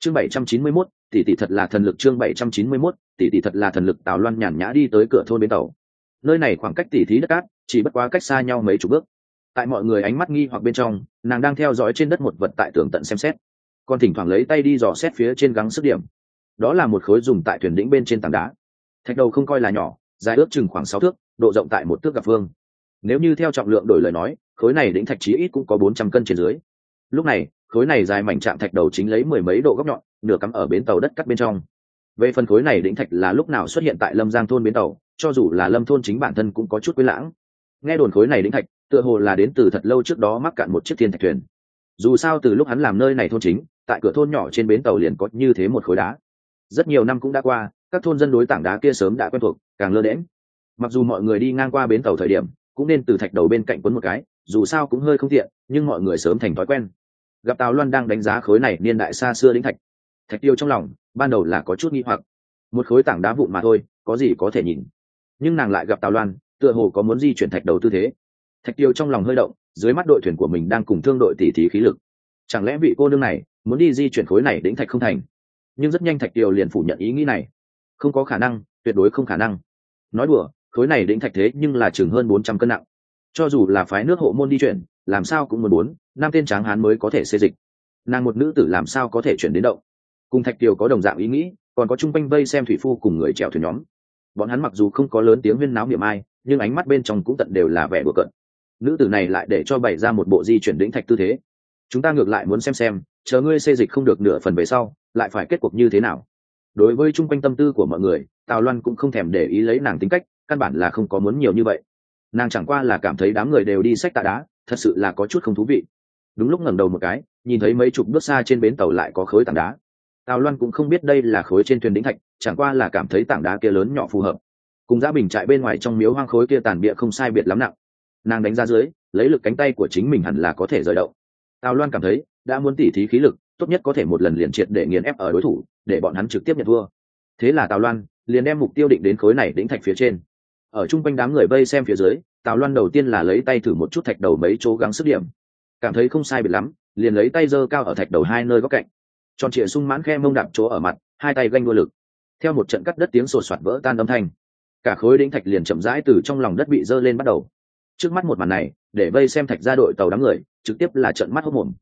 Chương 791, tỷ tỷ thật là thần lực. Chương 791, tỷ tỷ thật là thần lực. Tào Loan nhàn nhã đi tới cửa thôn bến tàu. Nơi này khoảng cách tỷ thí đất cát chỉ bất quá cách xa nhau mấy chục bước. Tại mọi người ánh mắt nghi hoặc bên trong, nàng đang theo dõi trên đất một vật tại tường tận xem xét, còn thỉnh thoảng lấy tay đi dò xét phía trên gắng sức điểm. Đó là một khối dùng tại thuyền đĩnh bên trên tảng đá. Thạch đầu không coi là nhỏ, dài ước chừng khoảng 6 thước, độ rộng tại 1 thước gặp phương. Nếu như theo trọng lượng đổi lời nói, khối này đĩnh thạch chí ít cũng có 400 cân trên dưới. Lúc này, khối này dài mảnh chạm thạch đầu chính lấy 10 mấy độ góc nhọn, nửa cắm ở bến tàu đất cắt bên trong. Về phần khối này đĩnh thạch là lúc nào xuất hiện tại Lâm Giang thôn bến tàu, cho dù là Lâm thôn chính bản thân cũng có chút quên lãng. Nghe đồn khối này đĩnh thạch, tựa hồ là đến từ thật lâu trước đó mắc cạn một chiếc thiên thạch thuyền. Dù sao từ lúc hắn làm nơi này thôn chính, tại cửa thôn nhỏ trên bến tàu liền có như thế một khối đá. Rất nhiều năm cũng đã qua, các thôn dân đối tảng đá kia sớm đã quen thuộc, càng lơ đễnh. Mặc dù mọi người đi ngang qua bến tàu thời điểm, cũng nên từ thạch đầu bên cạnh quấn một cái, dù sao cũng hơi không tiện, nhưng mọi người sớm thành thói quen. Gặp Tào Loan đang đánh giá khối này niên đại xa xưa đĩnh thạch, Thạch Tiêu trong lòng ban đầu là có chút nghi hoặc. Một khối tảng đá vụn mà thôi, có gì có thể nhìn. Nhưng nàng lại gặp Tào Loan, tựa hồ có muốn di chuyển thạch đầu tư thế. Thạch Tiêu trong lòng hơi động, dưới mắt đội thuyền của mình đang cùng thương đội tỉ thí khí lực. Chẳng lẽ vị cô nương này muốn đi di chuyển khối này đĩnh thạch không thành? Nhưng rất nhanh Thạch Tiêu liền phủ nhận ý nghĩ này. Không có khả năng, tuyệt đối không khả năng. Nói đùa, khối này đĩnh thạch thế nhưng là chừng hơn 400 cân nặng. Cho dù là phái nước hộ môn đi chuyển, làm sao cũng muốn 4-5 tên tráng hán mới có thể xê dịch. Nàng một nữ tử làm sao có thể chuyển đến động? Cùng Thạch Tiêu có đồng dạng ý nghĩ, còn có chung quanh vây xem thủy phu cùng người chèo thuyền nhóm. Bọn hắn mặc dù không có lớn tiếng huyên náo niệm ai, nhưng ánh mắt bên trong cũng tận đều là vẻ đùa cợt. Nữ tử này lại để cho bày ra một bộ di chuyển đĩnh thạch tư thế. Chúng ta ngược lại muốn xem, chờ ngươi xê dịch không được nửa phần về sau, lại phải kết cuộc như thế nào. Đối với chung quanh tâm tư của mọi người, Tào Loan cũng không thèm để ý lấy nàng tính cách, căn bản là không có muốn nhiều như vậy. Nàng chẳng qua là cảm thấy đám người đều đi xách tạ đá, thật sự là có chút không thú vị. Đúng lúc ngẩng đầu một cái, nhìn thấy mấy chục bước xa trên bến tàu lại có khối tảng đá. Tào Loan cũng không biết đây là khối trên thuyền đĩnh thạch, chẳng qua là cảm thấy tảng đá kia lớn nhỏ phù hợp, cùng Giá Bình trại bên ngoài trong miếu hoang khối kia tàn bịa không sai biệt lắm nặng. Nàng đánh ra dưới, lấy lực cánh tay của chính mình hẳn là có thể rời động. Tào Loan cảm thấy đã muốn tỉ thí khí lực, tốt nhất có thể một lần liền triệt để nghiền ép ở đối thủ, để bọn hắn trực tiếp nhận thua. Thế là Tào Loan liền đem mục tiêu định đến khối này đĩnh thạch phía trên. Ở chung quanh đám người vây xem phía dưới, Tào Loan đầu tiên là lấy tay thử một chút thạch đầu mấy chỗ gắng sức điểm, cảm thấy không sai biệt lắm, liền lấy tay giơ cao ở thạch đầu hai nơi góc cạnh, tròn trịa sung mãn khe mông đạp chỗ ở mặt, hai tay ganh đua lực. Theo một trận cắt đất tiếng sột soạt vỡ tan âm thanh, cả khối đĩnh thạch liền chậm rãi từ trong lòng đất bị giơ lên bắt đầu. Trước mắt một màn này, để vây xem thạch ra đội tàu đám người trực tiếp là trợn mắt hốt mồm.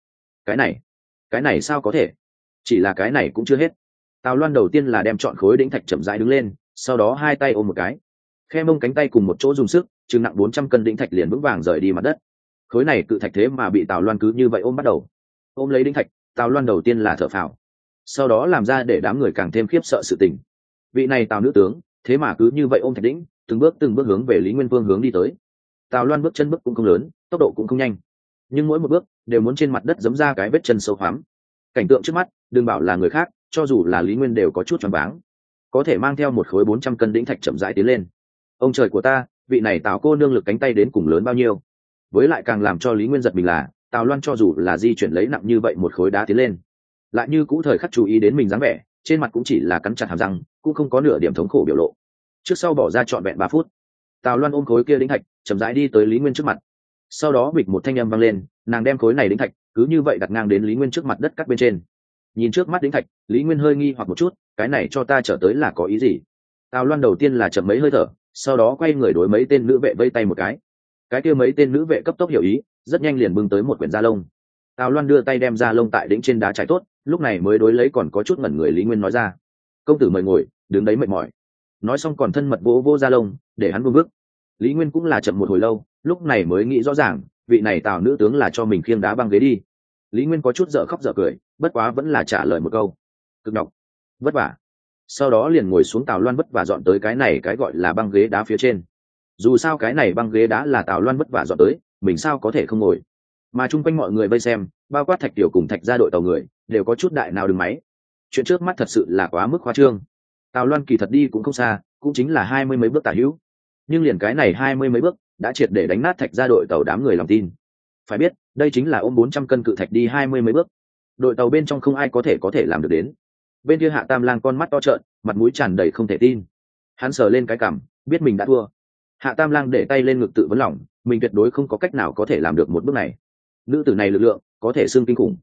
Cái này sao có thể? Chỉ là cái này cũng chưa hết. Tào Loan đầu tiên là đem trọn khối đĩnh thạch chậm rãi đứng lên, sau đó hai tay ôm một cái, khe mông cánh tay cùng một chỗ dùng sức, chừng nặng 400 cân đĩnh thạch liền vững vàng rời đi mặt đất. Khối này cự thạch thế mà bị Tào Loan cứ như vậy ôm bắt đầu. Ôm lấy đĩnh thạch, Tào Loan đầu tiên là thở phào, sau đó làm ra để đám người càng thêm khiếp sợ sự tình. Vị này Tào nữ tướng, thế mà cứ như vậy ôm thạch đĩnh, từng bước hướng về Lý Nguyên Vương hướng đi tới. Tào Loan bước chân bước cũng không lớn, tốc độ cũng không nhanh, nhưng mỗi một bước đều muốn trên mặt đất giẫm ra cái vết chân sâu hoắm. Cảnh tượng trước mắt, đừng bảo là người khác, cho dù là Lý Nguyên đều có chút choáng váng. Có thể mang theo một khối 400 cân đĩnh thạch chậm rãi tiến lên. Ông trời của ta, vị này Tào cô nương lực cánh tay đến cùng lớn bao nhiêu? Với lại càng làm cho Lý Nguyên giật mình là, Tào Loan cho dù là di chuyển lấy nặng như vậy một khối đá tiến lên, lại như cũ thời khắc chú ý đến mình dáng vẻ, trên mặt cũng chỉ là cắn chặt hàm răng, cũng không có nửa điểm thống khổ biểu lộ. Trước sau bỏ ra trọn vẹn 3 phút, Tào Loan ôm khối kia đĩnh thạch chậm rãi đi tới Lý Nguyên trước mặt. Sau đó bịch một thanh âm vang lên, nàng đem khối này đĩnh thạch cứ như vậy đặt ngang đến Lý Nguyên trước mặt đất cắt bên trên. Nhìn trước mắt đĩnh thạch, Lý Nguyên hơi nghi hoặc một chút, cái này cho ta trở tới là có ý gì? Tào Loan đầu tiên là chậm mấy hơi thở, sau đó quay người đối mấy tên nữ vệ vây tay một cái kia mấy tên nữ vệ cấp tốc hiểu ý, rất nhanh liền bưng tới một quyển da lông. Tào Loan đưa tay đem da lông tại đĩnh trên đá trải tốt, lúc này mới đối lấy còn có chút ngẩn người Lý Nguyên nói ra: công tử mời ngồi, đứng đấy mệt mỏi. Nói xong còn thân mật vỗ da lông để hắn vương bước. Lý Nguyên cũng là chậm một hồi lâu, lúc này mới nghĩ rõ ràng, vị này Tào nữ tướng là cho mình khiêng đá băng ghế đi. Lý Nguyên có chút dở khóc dở cười, bất quá vẫn là trả lời một câu: cực nhọc, vất vả. Sau đó liền ngồi xuống. Tào Loan vất vả dọn tới cái này cái gọi là băng ghế đá phía trên. Dù sao cái này băng ghế đá là Tào Loan vất vả dọn tới, mình sao có thể không ngồi. Mà chung quanh mọi người vây xem, bao quát Thạch Tiểu cùng Thạch gia đội tàu người, đều có chút đại nào đừng máy. Chuyện trước mắt thật sự là quá mức khoa trương. Tào Loan kỳ thật đi cũng không xa, cũng chính là 20 mấy bước tả hữu, nhưng liền cái này 20 mấy bước đã triệt để đánh nát Thạch gia đội tàu đám người lòng tin. Phải biết, đây chính là ôm 400 cân cự thạch đi 20 mấy bước, đội tàu bên trong không ai có thể làm được đến. Bên kia Hạ Tam Lang con mắt to trợn, mặt mũi tràn đầy không thể tin. Hắn sờ lên cái cằm, biết mình đã thua. Hạ Tam Lang để tay lên ngực tự vấn lòng, mình tuyệt đối không có cách nào có thể làm được một bước này. Nữ tử này lực lượng có thể xưng kinh khủng.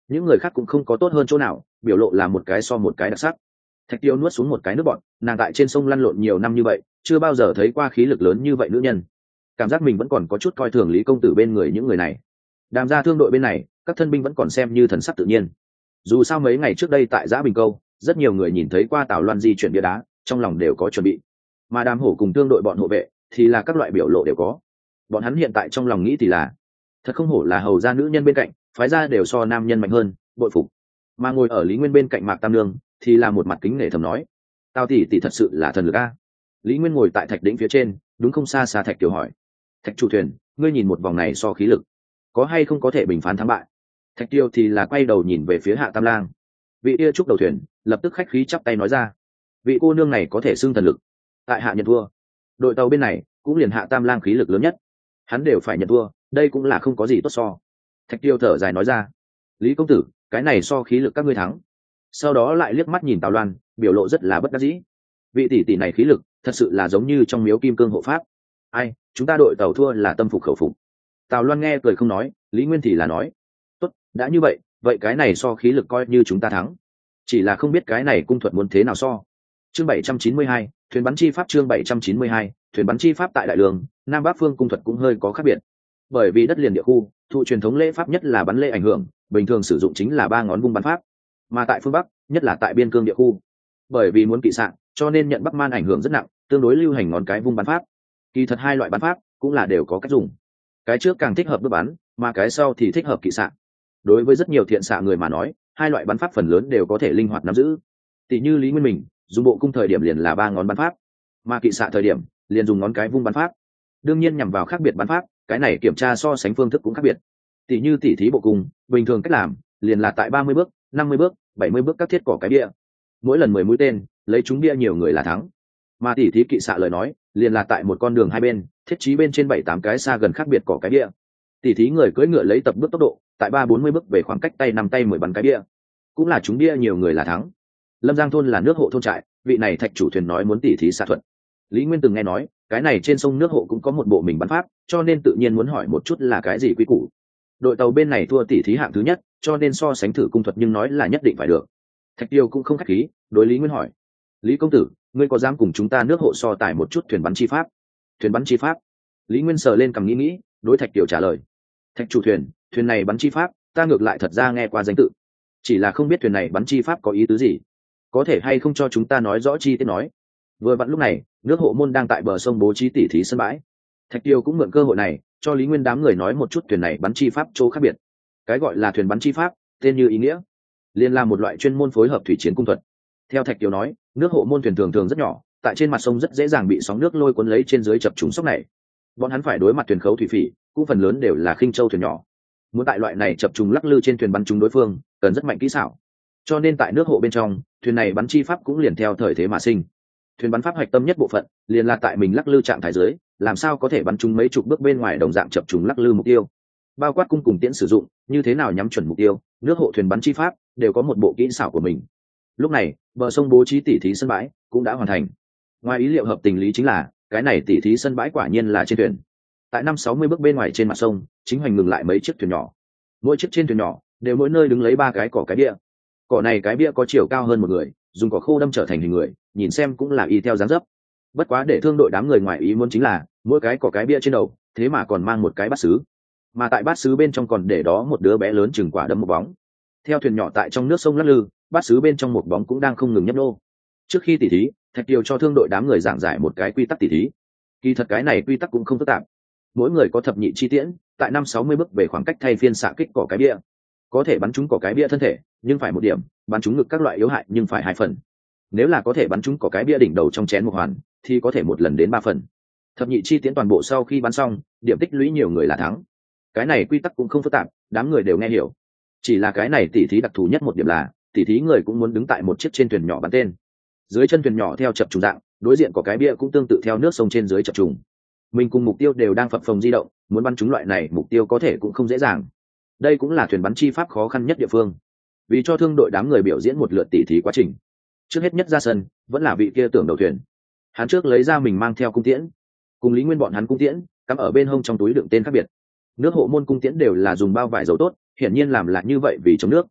những người khác cũng không có tốt hơn chỗ nào, biểu lộ là một cái so một cái đặc sắc. Thạch Tiêu nuốt xuống một cái nước bọt, nàng tại trên sông lăn lộn nhiều năm như vậy, chưa bao giờ thấy qua khí lực lớn như vậy nữ nhân. Cảm giác mình vẫn còn có chút coi thường Lý công tử bên người những người này. Đàm gia thương đội bên này, các thân binh vẫn còn xem như thần sắc tự nhiên. Dù sao mấy ngày trước đây tại Giã Bình Câu, rất nhiều người nhìn thấy qua Tào Loan di chuyển bia đá, trong lòng đều có chuẩn bị. Mà Đàm Hổ cùng thương đội bọn hộ vệ thì là các loại biểu lộ đều có. Bọn hắn hiện tại trong lòng nghĩ thì là, thật không hổ là hầu gia nữ nhân bên cạnh, phái gia đều so nam nhân mạnh hơn, bội phục. Mà ngồi ở Lý Nguyên bên cạnh Mạc Tam Nương thì là một mặt kính nể thầm nói, tao tỷ thật sự là thần lực a. Lý Nguyên ngồi tại thạch đỉnh phía trên, đúng không xa xa Thạch Kiều hỏi, Thạch chủ thuyền, ngươi nhìn một vòng này so khí lực, có hay không có thể bình phán thắng bại? Thạch Kiều thì là quay đầu nhìn về phía Hạ Tam Lang. Vị kia trúc đầu thuyền lập tức khách khí chắp tay nói ra, vị cô nương này có thể xưng thần lực, tại hạ nhận thua. Đội tàu bên này cũng liền Hạ Tam Lang khí lực lớn nhất, hắn đều phải nhận thua, đây cũng là không có gì tốt so. Thạch Kiều thở dài nói ra, Lý công tử, cái này so khí lực các ngươi thắng. Sau đó lại liếc mắt nhìn Tào Loan, biểu lộ rất là bất đắc dĩ. Vị tỷ tỷ này khí lực thật sự là giống như trong miếu kim cương hộ pháp. Ai, chúng ta đội tàu thua là tâm phục khẩu phục. Tào Loan nghe cười không nói, Lý Nguyên thì là nói, tốt, đã như vậy, vậy cái này so khí lực coi như chúng ta thắng. Chỉ là không biết cái này cung thuật muốn thế nào so. Chương 792, thuyền bắn chi pháp. Chương 792, thuyền bắn chi pháp. Tại Đại Đường, Nam Bắc phương cung thuật cũng hơi có khác biệt. Bởi vì đất liền địa khu, thụ truyền thống lễ pháp nhất là bắn lễ ảnh hưởng, bình thường sử dụng chính là 3 ngón vung bắn pháp. Mà tại phương Bắc, nhất là tại biên cương địa khu, bởi vì muốn kỵ sạn, cho nên nhận Bắc Man ảnh hưởng rất nặng, tương đối lưu hành ngón cái vung bắn pháp. Kỳ thật hai loại bắn pháp cũng là đều có cách dùng. Cái trước càng thích hợp bước bắn, mà cái sau thì thích hợp kỵ sạn. Đối với rất nhiều thiện xạ người mà nói, hai loại bắn pháp phần lớn đều có thể linh hoạt nắm giữ. Tỷ như Lý Nguyên mình, dùng bộ cung thời điểm liền là 3 ngón bắn pháp, mà kỵ xạ thời điểm liền dùng ngón cái vung bắn pháp. Đương nhiên nhằm vào khác biệt bắn pháp, cái này kiểm tra so sánh phương thức cũng khác biệt. Tỷ như tỉ thí bộ cung, bình thường cách làm liền là tại 30 bước, 50 bước, 70 bước các thiết cỏ cái bia, mỗi lần 10 mũi tên, lấy trúng bia nhiều người là thắng. Mà tỉ thí kỵ xạ lời nói, liền là tại một con đường hai bên, thiết trí bên trên 7-8 cái xa gần khác biệt cỏ cái bia. Tỉ thí người cưỡi ngựa lấy tập bước tốc độ, tại 30-40 bước về khoảng cách tay 5 tay 10 bắn cái bia, cũng là trúng bia nhiều người là thắng. Lâm Giang thôn là nước hộ thôn trại, vị này Thạch chủ thuyền nói muốn tỉ thí xạ thuật. Lý Nguyên từng nghe nói, cái này trên sông nước hộ cũng có một bộ mình bắn pháp, cho nên tự nhiên muốn hỏi một chút là cái gì quy củ. Đội tàu bên này thua tỉ thí hạng thứ nhất, cho nên so sánh thử cung thuật nhưng nói là nhất định phải được. Thạch Tiêu cũng không khách khí, đối Lý Nguyên hỏi, Lý công tử, ngươi có dám cùng chúng ta nước hộ so tài một chút thuyền bắn chi pháp? Thuyền bắn chi pháp? Lý Nguyên sờ lên cằm nghĩ, đối Thạch Tiêu trả lời, Thạch chủ thuyền, thuyền này bắn chi pháp, ta ngược lại thật ra nghe qua danh tự, chỉ là không biết thuyền này bắn chi pháp có ý tứ gì, có thể hay không cho chúng ta nói rõ chi tiết nói. Vừa vặn lúc này, nước hộ môn đang tại bờ sông bố trí tỉ thí sân bãi. Thạch Tiêu cũng mượn cơ hội này cho Lý Nguyên đám người nói một chút thuyền này bắn chi pháp chỗ khác biệt. Cái gọi là thuyền bắn chi pháp, tên như ý nghĩa, liên là một loại chuyên môn phối hợp thủy chiến cung thuật. Theo Thạch Tiêu nói, nước hộ môn thuyền thường thường rất nhỏ, tại trên mặt sông rất dễ dàng bị sóng nước lôi cuốn lấy trên dưới chập trùng sốc này. Bọn hắn phải đối mặt thuyền khấu thủy phỉ, cũng phần lớn đều là khinh châu thuyền nhỏ. Muốn tại loại này chập trùng lắc lư trên thuyền bắn trúng đối phương, cần rất mạnh kỹ xảo. Cho nên tại nước hộ bên trong, thuyền này bắn chi pháp cũng liền theo thời thế mà sinh. Thuyền bắn pháp hoạch tâm nhất bộ phận liền là tại mình lắc lư trạng thái dưới, làm sao có thể bắn trúng mấy chục bước bên ngoài đồng dạng chập trùng lắc lư mục tiêu, bao quát cung cùng tiễn sử dụng, như thế nào nhắm chuẩn mục tiêu, nước hộ thuyền bắn chi pháp đều có một bộ kỹ xảo của mình. Lúc này, bờ sông bố trí tỉ thí sân bãi cũng đã hoàn thành. Ngoài ý liệu hợp tình lý chính là, cái này tỉ thí sân bãi quả nhiên là trên thuyền. Tại 50-60 bước bên ngoài trên mặt sông, chính hoành ngừng lại mấy chiếc thuyền nhỏ. Mỗi chiếc trên thuyền nhỏ đều mỗi nơi đứng lấy 3 cái cỏ cái bia. Cỏ này cái bia có chiều cao hơn một người, dùng cỏ khô đâm trở thành hình người, nhìn xem cũng là y theo dáng dấp. Bất quá để thương đội đám người ngoài ý muốn chính là, mỗi cái cỏ cái bia trên đầu thế mà còn mang một cái bát sứ, mà tại bát sứ bên trong còn để đó một đứa bé lớn chừng quả đấm một bóng. Theo thuyền nhỏ tại trong nước sông lắc lư, bát sứ bên trong một bóng cũng đang không ngừng nhấp nô. Trước khi tỉ thí, Thạch Kiều cho thương đội đám người giảng giải một cái quy tắc tỉ thí. Kỳ thật cái này quy tắc cũng không phức tạp, mỗi người có thập nhị chi tiễn, tại 50-60 bước về khoảng cách thay phiên xạ kích cỏ cái bia, có thể bắn trúng cỏ cái bia thân thể nhưng phải 1 điểm, bắn trúng ngực các loại yếu hại nhưng phải 2 phần. Nếu là có thể bắn trúng cỏ cái bia đỉnh đầu trong chén một hoàn thì có thể 1 lần đến 3 phần. Thập nhị chi tiễn toàn bộ sau khi bắn xong, điểm tích lũy nhiều người là thắng. Cái này quy tắc cũng không phức tạp, đám người đều nghe hiểu. Chỉ là cái này tỉ thí đặc thù nhất một điểm là, tỉ thí người cũng muốn đứng tại một chiếc trên thuyền nhỏ bắn tên. Dưới chân thuyền nhỏ theo chập trùng dạng, đối diện có cái bia cũng tương tự theo nước sông trên dưới chập trùng. Mình cùng mục tiêu đều đang phập phồng di động, muốn bắn trúng loại này mục tiêu có thể cũng không dễ dàng. Đây cũng là thuyền bắn chi pháp khó khăn nhất địa phương. Vì cho thương đội đám người biểu diễn một lượt tỉ thí quá trình, trước hết nhất ra sân vẫn là vị kia tưởng đầu thuyền. Hắn trước lấy ra mình mang theo cung tiễn, cùng Lý Nguyên bọn hắn cung tiễn cắm ở bên hông trong túi đựng tên khác biệt. Nước hộ môn cung tiễn đều là dùng bao vải dầu tốt, hiển nhiên làm là như vậy vì chống nước,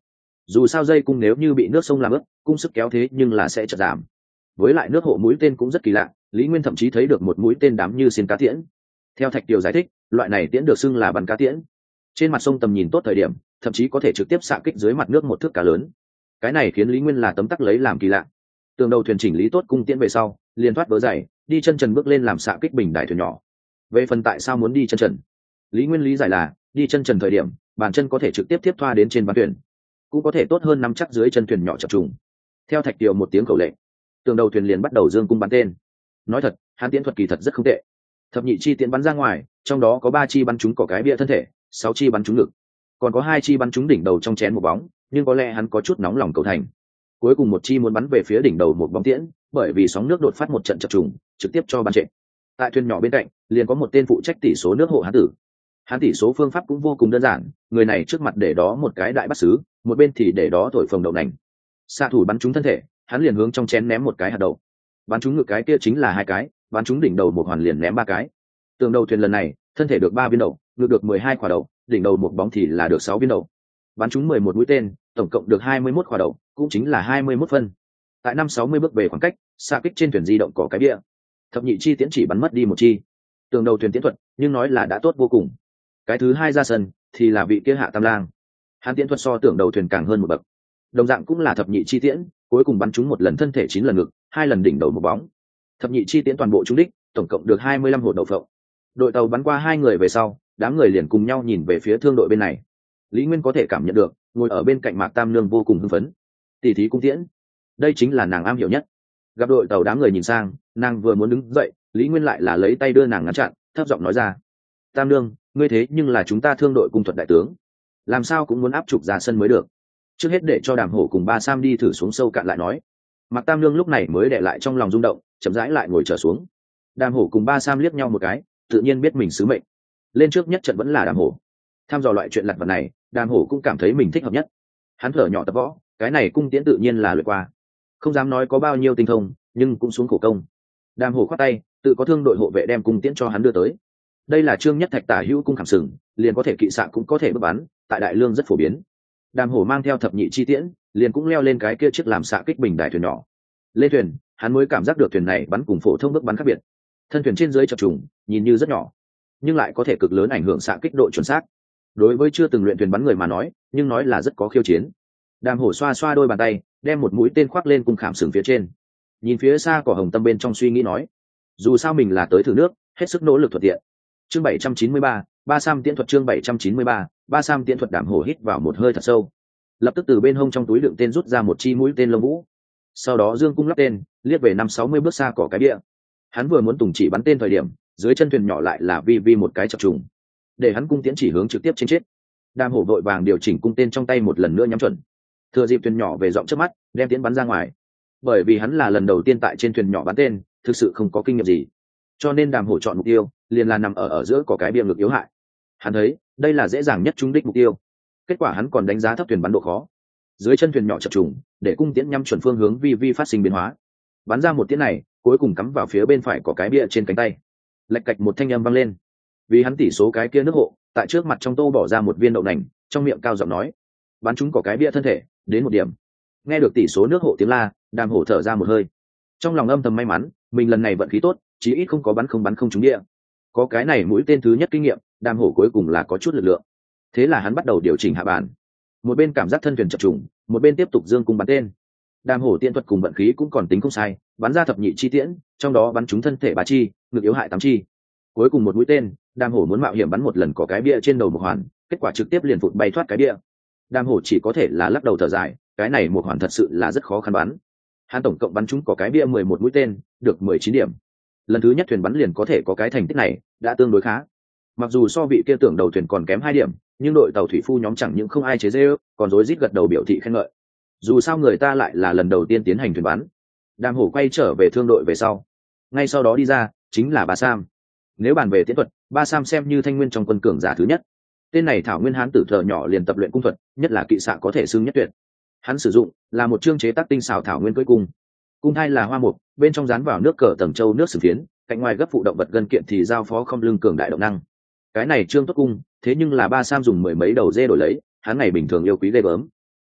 dù sao dây cung nếu như bị nước sông làm ướt, cung sức kéo thế nhưng là sẽ chật giảm. Với lại nước hộ mũi tên cũng rất kỳ lạ, Lý Nguyên thậm chí thấy được một mũi tên đám như xiên cá tiễn. Theo Thạch Kiều giải thích, loại này tiễn được xưng là bắn cá tiễn. Trên mặt sông tầm nhìn tốt thời điểm, thậm chí có thể trực tiếp xạ kích dưới mặt nước một thước cá lớn. Cái này khiến Lý Nguyên là tấm tắc lấy làm kỳ lạ. Tường đầu thuyền chỉnh lý tốt cung tiễn về sau, liền thoát vớ dày, đi chân trần bước lên làm xạ kích bình đài thuyền nhỏ. Về phần tại sao muốn đi chân trần, Lý Nguyên lý giải là đi chân trần thời điểm, bàn chân có thể trực tiếp tiếp thoa đến trên ván thuyền, cũng có thể tốt hơn nắm chắc dưới chân thuyền nhỏ chập trùng. Theo Thạch Kiều một tiếng khẩu lệnh, tường đầu thuyền liền bắt đầu dương cung bắn tên. Nói thật, hắn tiễn thuật kỳ thật rất không tệ. Thập nhị chi tiễn bắn ra ngoài, trong đó có 3 chi bắn trúng cỏ cái bia thân thể, 6 chi bắn trúng ngực, còn có 2 chi bắn trúng đỉnh đầu trong chén một bóng, nhưng có lẽ hắn có chút nóng lòng cầu thành. Cuối cùng một chi muốn bắn về phía đỉnh đầu một bóng tiễn, bởi vì sóng nước đột phát một trận chập trùng, trực tiếp cho bắn trệ. Tại thuyền nhỏ bên cạnh, liền có một tên phụ trách tỷ số nước hộ hán tử. Hán tỷ số phương pháp cũng vô cùng đơn giản, người này trước mặt để đó một cái đại bát sứ, một bên thì để đó thổi phồng đậu nành. Xạ thủ bắn trúng thân thể, hắn liền hướng trong chén ném một cái hạt đậu. Bắn trúng ngực cái kia chính là 2 cái, bắn trúng đỉnh đầu một hoàn liền ném 3 cái. Tường đầu thuyền lần này, thân thể được 3 viên đậu, ngực được 12 quả đậu, đỉnh đầu một bóng thì là được 6 viên đậu. Bắn trúng 11 mũi tên, tổng cộng được 21 quả đậu, cũng chính là 21 phân. Tại 560 bước về khoảng cách, xạ kích trên thuyền di động có cái bia. Thập nhị chi tiễn chỉ bắn mất đi một chi. Tường đầu thuyền tiễn thuật, nhưng nói là đã tốt vô cùng. Cái thứ hai ra sân thì là vị kia Hạ Tam Lang. Hắn tiễn thuật so tưởng đầu thuyền càng hơn một bậc. Đồng dạng cũng là thập nhị chi tiễn, cuối cùng bắn trúng 1 lần thân thể 9 lần ngực, 2 lần đỉnh đầu một bóng. Thập nhị chi tiễn toàn bộ trúng đích, tổng cộng được 25 hột đậu phộng. Đội tàu bắn qua 2 người về sau, đám người liền cùng nhau nhìn về phía thương đội bên này. Lý Nguyên có thể cảm nhận được, ngồi ở bên cạnh Mạc Tam Nương vô cùng hưng phấn. Tỷ thí cung tiễn, đây chính là nàng am hiểu nhất. Gặp đội tàu đám người nhìn sang, nàng vừa muốn đứng dậy, Lý Nguyên lại là lấy tay đưa nàng ngăn chặn, thấp giọng nói ra: Tam Nương, ngươi thế nhưng là chúng ta thương đội cung thuật đại tướng, làm sao cũng muốn áp trục ra sân mới được. Trước hết để cho Đàm Hổ cùng Ba Sam đi thử xuống sâu cạn lại nói. Mạc Tam Nương lúc này mới để lại trong lòng rung động, chậm rãi lại ngồi trở xuống. Đàm Hổ cùng Ba Sam liếc nhau một cái, tự nhiên biết mình sứ mệnh. Lên trước nhất trận vẫn là Đàm Hổ. Tham dò loại chuyện lặt vặt này, Đàm Hổ cũng cảm thấy mình thích hợp nhất. Hắn thở nhỏ tập võ, cái này cung tiễn tự nhiên là luyện qua. Không dám nói có bao nhiêu tinh thông, nhưng cũng xuống khổ công. Đàm Hổ khoát tay, tự có thương đội hộ vệ đem cung tiễn cho hắn đưa tới. Đây là Trương Nhất Thạch tả hữu cung khảm sừng, liền có thể kỵ xạ cũng có thể bước bắn, tại Đại Lương rất phổ biến. Đàm Hổ mang theo thập nhị chi tiễn, liền cũng leo lên cái kia chiếc làm xạ kích bình đài thuyền nhỏ. Lên thuyền, hắn mới cảm giác được thuyền này bắn cùng phổ thông bước bắn khác biệt. Thân thuyền trên dưới chập trùng, nhìn như rất nhỏ, nhưng lại có thể cực lớn ảnh hưởng xạ kích độ chuẩn xác. Đối với chưa từng luyện thuyền bắn người mà nói, nhưng nói là rất có khiêu chiến. Đàm Hổ xoa xoa đôi bàn tay, đem một mũi tên khoác lên cung khảm sừng phía trên. Nhìn phía xa cỏ hồng tâm bên trong suy nghĩ nói: dù sao mình là tới thử nước, hết sức nỗ lực thuận tiện. Chương 793, Ba Sam tiễn thuật. Chương 793, Ba Sam tiễn thuật. Đàm Hổ hít vào một hơi thật sâu, lập tức từ bên hông trong túi đựng tên rút ra một chi mũi tên lông vũ, sau đó dương cung lắp tên, liếc về 5-60 bước xa cỏ cái bia. Hắn vừa muốn tùng chỉ bắn tên thời điểm, dưới chân thuyền nhỏ lại là vi một cái chập trùng, để hắn cung tiễn chỉ hướng trực tiếp trên chết. Đàm Hổ vội vàng điều chỉnh cung tên trong tay một lần nữa nhắm chuẩn, thừa dịp thuyền nhỏ về rộng trước mắt, đem tiễn bắn ra ngoài. Bởi vì hắn là lần đầu tiên tại trên thuyền nhỏ bắn tên, thực sự không có kinh nghiệm gì, cho nên Đàm Hổ chọn mục tiêu liền là nằm ở giữa có cái bia ngực yếu hại. Hắn thấy đây là dễ dàng nhất trúng đích mục tiêu. Kết quả hắn còn đánh giá thấp thuyền bắn độ khó. Dưới chân thuyền nhỏ chập trùng, để cung tiễn nhắm chuẩn phương hướng vi phát sinh biến hóa. Bắn ra một tiễn này, cuối cùng cắm vào phía bên phải có cái bia trên cánh tay. Lạch cạch một thanh âm vang lên. Vì hắn tỷ số cái kia nước hộ, tại trước mặt trong tô bỏ ra một viên đậu nành, trong miệng cao giọng nói: bắn trúng có cái bia thân thể, đến 1 điểm. Nghe được tỷ số nước hộ tiếng la, Đàm Hổ thở ra một hơi. Trong lòng âm thầm may mắn, mình lần này vận khí tốt, chí ít không có bắn không trúng địa. Có cái này mũi tên thứ nhất kinh nghiệm, Đàm Hổ cuối cùng là có chút lực lượng. Thế là hắn bắt đầu điều chỉnh hạ bàn. Một bên cảm giác thân thuyền chập trùng, một bên tiếp tục dương cung bắn tên. Đàm Hổ tiễn thuật cùng vận khí cũng còn tính không sai, bắn ra thập nhị chi tiễn, trong đó bắn trúng thân thể 3 chi, ngực yếu hại 8 chi. Cuối cùng một mũi tên, Đàm Hổ muốn mạo hiểm bắn một lần có cái bia trên đầu một hoàn, kết quả trực tiếp liền phụt bay thoát cái bia. Đàm Hổ chỉ có thể là lắc đầu thở dài, cái này một hoàn thật sự là rất khó khăn bắn. Hắn tổng cộng bắn trúng có cái bia 11 mũi tên, được 19 điểm. Lần thứ nhất thuyền bắn liền có thể có cái thành tích này, đã tương đối khá. Mặc dù so vị kia tưởng đầu thuyền còn kém 2 điểm, nhưng đội tàu thủy phu nhóm chẳng những không ai chế giễu, còn rối rít gật đầu biểu thị khen ngợi. Dù sao người ta lại là lần đầu tiên tiến hành thuyền bắn. Đàm Hổ quay trở về thương đội về sau, ngay sau đó đi ra chính là Ba Sam. Nếu bàn về tiễn thuật, Ba Sam xem như thanh nguyên trong quân cường giả thứ nhất. Tên này thảo nguyên hán tử thợ nhỏ liền tập luyện cung thuật, nhất là kỵ xạ có thể xưng nhất tuyệt. Hắn sử dụng là một chương chế tác tinh xảo thảo nguyên cưỡi cung. Cung thai là hoa mục, bên trong dán vào nước cờ tầng châu nước sử phiến, cạnh ngoài gấp phụ động vật gân kiện thì giao phó không lưng cường đại động năng. Cái này trương tốt cung, thế nhưng là Ba Sam dùng 10 mấy đầu dê đổi lấy, hắn ngày bình thường yêu quý ghê gớm.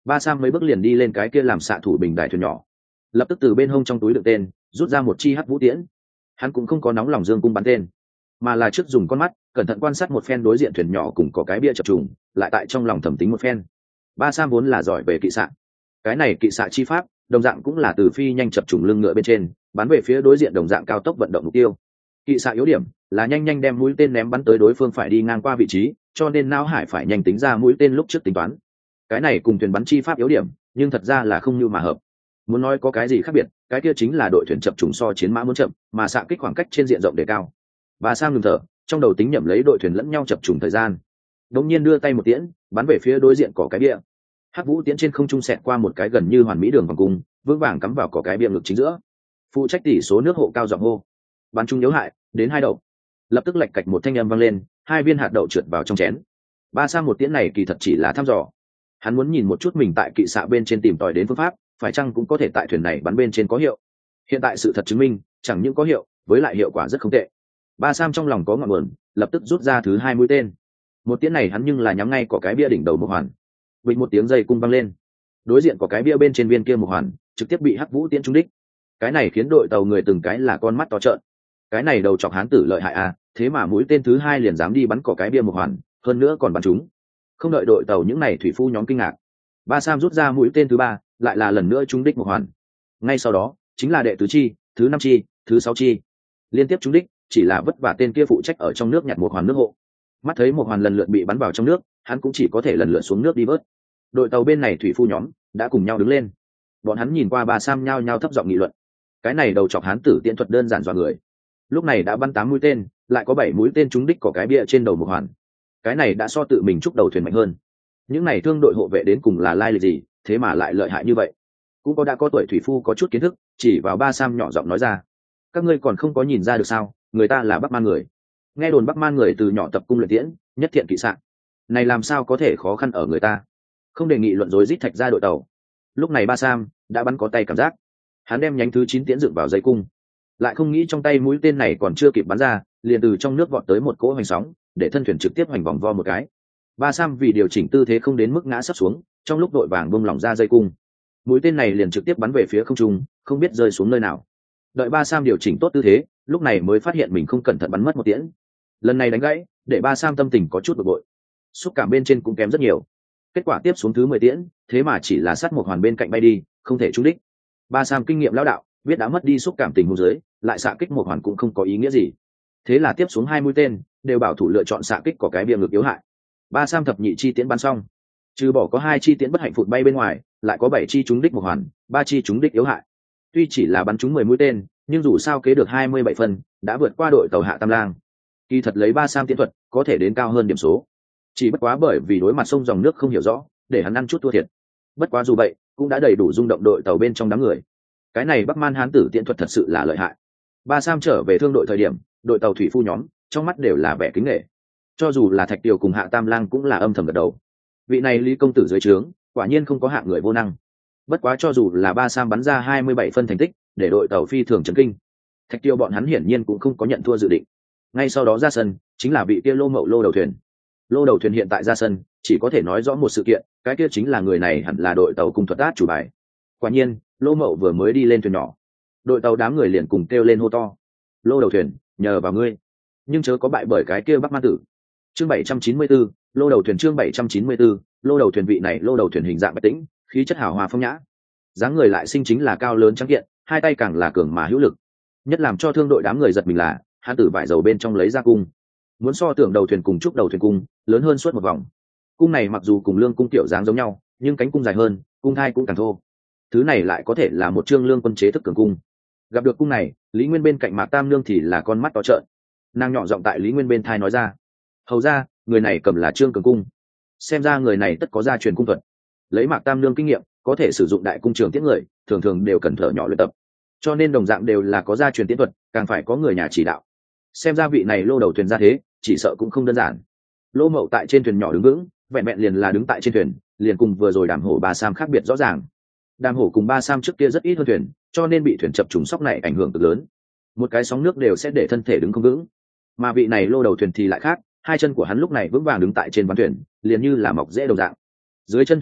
Ba Sam mấy bước liền đi lên cái kia làm xạ thủ bình đài thuyền nhỏ, lập tức từ bên hông trong túi đựng tên rút ra một chi hắc vũ tiễn. Hắn cũng không có nóng lòng dương cung bắn tên, mà là trước dùng con mắt cẩn thận quan sát một phen đối diện thuyền nhỏ cùng có cái bia chập trùng, lại tại trong lòng thẩm tính một phen. Ba Sam vốn là giỏi về kỵ xạ, cái này kỵ xạ chi pháp đồng dạng cũng là từ phi nhanh chập trùng lưng ngựa bên trên bắn về phía đối diện đồng dạng cao tốc vận động mục tiêu. Kỵ xạ yếu điểm là nhanh nhanh đem mũi tên ném bắn tới đối phương phải đi ngang qua vị trí, cho nên não hải phải nhanh tính ra mũi tên lúc trước tính toán. Cái này cùng thuyền bắn chi pháp yếu điểm, nhưng thật ra là không như mà hợp. Muốn nói có cái gì khác biệt, cái kia chính là đội thuyền chập trùng so chiến mã muốn chậm, mà xạ kích khoảng cách trên diện rộng đề cao. Và Sam ngừng thở, trong đầu tính nhẩm lấy đội thuyền lẫn nhau chập trùng thời gian. Đột nhiên đưa tay một tiễn, bắn về phía đối diện cỏ cái bia. Hắc vũ tiễn trên không trung xẹt qua một cái gần như hoàn mỹ đường vòng cung, vững vàng cắm vào cỏ cái bia ngực chính giữa. Phụ trách tỷ số nước hộ cao giọng hô: bắn trúng yếu hại, đến 2 đậu. Lập tức lạch cạch một thanh âm vang lên, 2 viên hạt đậu trượt vào trong chén. Ba Sam một tiễn này kỳ thật chỉ là thăm dò. Hắn muốn nhìn một chút mình tại kỵ xạ bên trên tìm tòi đến phương pháp, phải chăng cũng có thể tại thuyền này bắn bên trên có hiệu. Hiện tại sự thật chứng minh, chẳng những có hiệu, với lại hiệu quả rất không tệ. Ba Sam trong lòng có ngọn nguồn, lập tức rút ra thứ 2 mũi tên. Một tiễn này hắn nhưng là nhắm ngay cỏ cái bia đỉnh đầu một hoàn. Vịnh một tiếng dây cung vang lên, đối diện có cái bia bên trên viên kia một hoàn trực tiếp bị hắc vũ tiễn trúng đích. Cái này khiến đội tàu người từng cái là con mắt to trợn. Cái này đầu chọc hán tử lợi hại à, thế mà mũi tên thứ 2 liền dám đi bắn cỏ cái bia một hoàn, hơn nữa còn bắn trúng. Không đợi đội tàu những này thủy phu nhóm kinh ngạc, Ba Sam rút ra mũi tên thứ 3, lại là lần nữa trúng đích một hoàn. Ngay sau đó chính là đệ tứ chi, thứ 5 chi, thứ 6 chi, liên tiếp trúng đích. Chỉ là vất vả tên kia phụ trách ở trong nước nhặt một hoàn nước hộ, mắt thấy một hoàn lần lượt bị bắn vào trong nước, hắn cũng chỉ có thể lần lượt xuống nước đi vớt. Đội tàu bên này thủy phu nhóm đã cùng nhau đứng lên, bọn hắn nhìn qua Ba Sam nhao nhao thấp giọng nghị luận. Cái này đầu chọc hán tử tiễn thuật đơn giản dọa người, lúc này đã bắn 8 mũi tên, lại có 7 mũi tên trúng đích cỏ cái bia trên đầu một hoàn. Cái này đã so tự mình chúc đầu thuyền mạnh hơn. Những này thương đội hộ vệ đến cùng là lai lịch gì, thế mà lại lợi hại như vậy. Cũng đã có tuổi thủy phu có chút kiến thức, chỉ vào Ba Sam nhỏ giọng nói ra: các ngươi còn không có nhìn ra được sao, người ta là Bắc Man người. Nghe đồn Bắc Man người từ nhỏ tập cung luyện tiễn, nhất thiện kỵ xạ, này làm sao có thể khó khăn ở người ta. Không đề nghị luận rối rít thạch ra đội tàu. Lúc này Ba Sam đã bắn có tay cảm giác, hắn đem nhánh thứ 9 tiễn dựng vào dây cung, lại không nghĩ trong tay mũi tên này còn chưa kịp bắn ra, liền từ trong nước vọt tới một cỗ hoành sóng, để thân thuyền trực tiếp hoành vòng vo một cái. Ba Sam vì điều chỉnh tư thế không đến mức ngã sấp xuống, trong lúc đội vàng buông lỏng ra dây cung, mũi tên này liền trực tiếp bắn về phía không trung, không biết rơi xuống nơi nào. Đợi Ba Sam điều chỉnh tốt tư thế, lúc này mới phát hiện mình không cẩn thận bắn mất một tiễn. Lần này đánh gãy, để Ba Sam tâm tình có chút bực bội, xúc cảm bên trên cũng kém rất nhiều. Kết quả tiếp xuống thứ 10 tiễn, thế mà chỉ là sát một hoàn bên cạnh bay đi, không thể trúng đích. Ba Sam kinh nghiệm lão đạo, biết đã mất đi xúc cảm tình huống dưới, lại xạ kích một hoàn cũng không có ý nghĩa gì. Thế là tiếp xuống 2 mũi tên, đều bảo thủ lựa chọn xạ kích có cái bia ngược yếu hại. Ba Sam thập nhị chi tiễn bắn xong, trừ bỏ có 2 chi tiễn bất hạnh phụt bay bên ngoài, lại có 7 chi trúng đích một hoàn, 3 chi trúng đích yếu hại. Tuy chỉ là bắn trúng 10 mũi tên, nhưng dù sao kế được 27 phân, đã vượt qua đội tàu Hạ Tam Lang. Kỳ thật lấy Ba Sam tiễn thuật, có thể đến cao hơn điểm số. Chỉ bất quá bởi vì đối mặt sông dòng nước không hiểu rõ, để hắn ăn chút thua thiệt. Bất quá dù vậy, cũng đã đầy đủ rung động đội tàu bên trong đám người. Cái này Bắc Man hán tử tiễn thuật thật sự là lợi hại. Ba Sam trở về thương đội thời điểm, đội tàu thủy phu nhóm trong mắt đều là vẻ kính nể. Cho dù là Thạch Tiều cùng Hạ Tam Lang cũng là âm thầm gật đầu. Vị này Lý công tử dưới trướng, quả nhiên không có hạng người vô năng. Bất quá cho dù là Ba Sam bắn ra 27 phân thành tích, để đội tàu phi thường chấn kinh. Thạch Tiều bọn hắn hiển nhiên cũng không có nhận thua dự định. Ngay sau đó ra sân, chính là vị kia Lô Mậu Lô đầu thuyền. Lô đầu thuyền hiện tại ra sân, chỉ có thể nói rõ một sự kiện, cái kia chính là người này hẳn là đội tàu cùng thuật át chủ bài. Quả nhiên, Lô Mậu vừa mới đi lên thuyền nhỏ, đội tàu đám người liền cùng kêu lên hô to: Lô đầu thuyền, nhờ vào ngươi, nhưng chớ có bại bởi cái kia Bắc Man tử. Chương 794, Lô đầu thuyền. Chương 794, Lô đầu thuyền. Vị này Lô đầu thuyền hình dạng bạch tĩnh, khí chất hào hòa phong nhã, dáng người lại sinh chính là cao lớn trắng kiện, hai tay càng là cường mà hữu lực. Nhất làm cho thương đội đám người giật mình là, hắn từ vải dầu bên trong lấy ra cung, muốn so tưởng đầu thuyền cùng trúc đầu thuyền cung lớn hơn suốt một vòng. Cung này mặc dù cùng lương cung kiểu dáng giống nhau, nhưng cánh cung dài hơn, cung thai cũng càng thô. Thứ này lại có thể là một chương lương quân chế thức cường cung. Gặp được cung này, Lý Nguyên bên cạnh Mạc Tam Nương thì là con mắt to trợn. Nàng nhỏ giọng tại Lý Nguyên bên thai nói ra: hầu ra, người này cầm là trương cường cung, xem ra người này tất có gia truyền cung thuật. Lấy Mạc Tam Nương kinh nghiệm, có thể sử dụng đại cung trường tiễn người, thường thường đều cần thở nhỏ luyện tập, cho nên đồng dạng đều là có gia truyền tiễn thuật, càng phải có người nhà chỉ đạo. Xem ra vị này Lô đầu thuyền ra thế, chỉ sợ cũng không đơn giản. Lô Mậu tại trên thuyền nhỏ đứng vững, vẹn vẹn liền là đứng tại trên thuyền, liền cùng vừa rồi Đàm Hổ Ba Sam khác biệt rõ ràng. Đàm Hổ cùng Ba Sam trước kia rất ít hơn thuyền, cho nên bị thuyền chập trùng sóc này ảnh hưởng cực lớn. Một cái sóng nước đều sẽ để thân thể đứng không vững. Mà vị này Lô đầu thuyền thì lại khác, hai chân của hắn lúc này vững vàng đứng tại trên ván thuyền, liền như là mọc rễ đồng dạng. Dưới chân thuyền nhỏ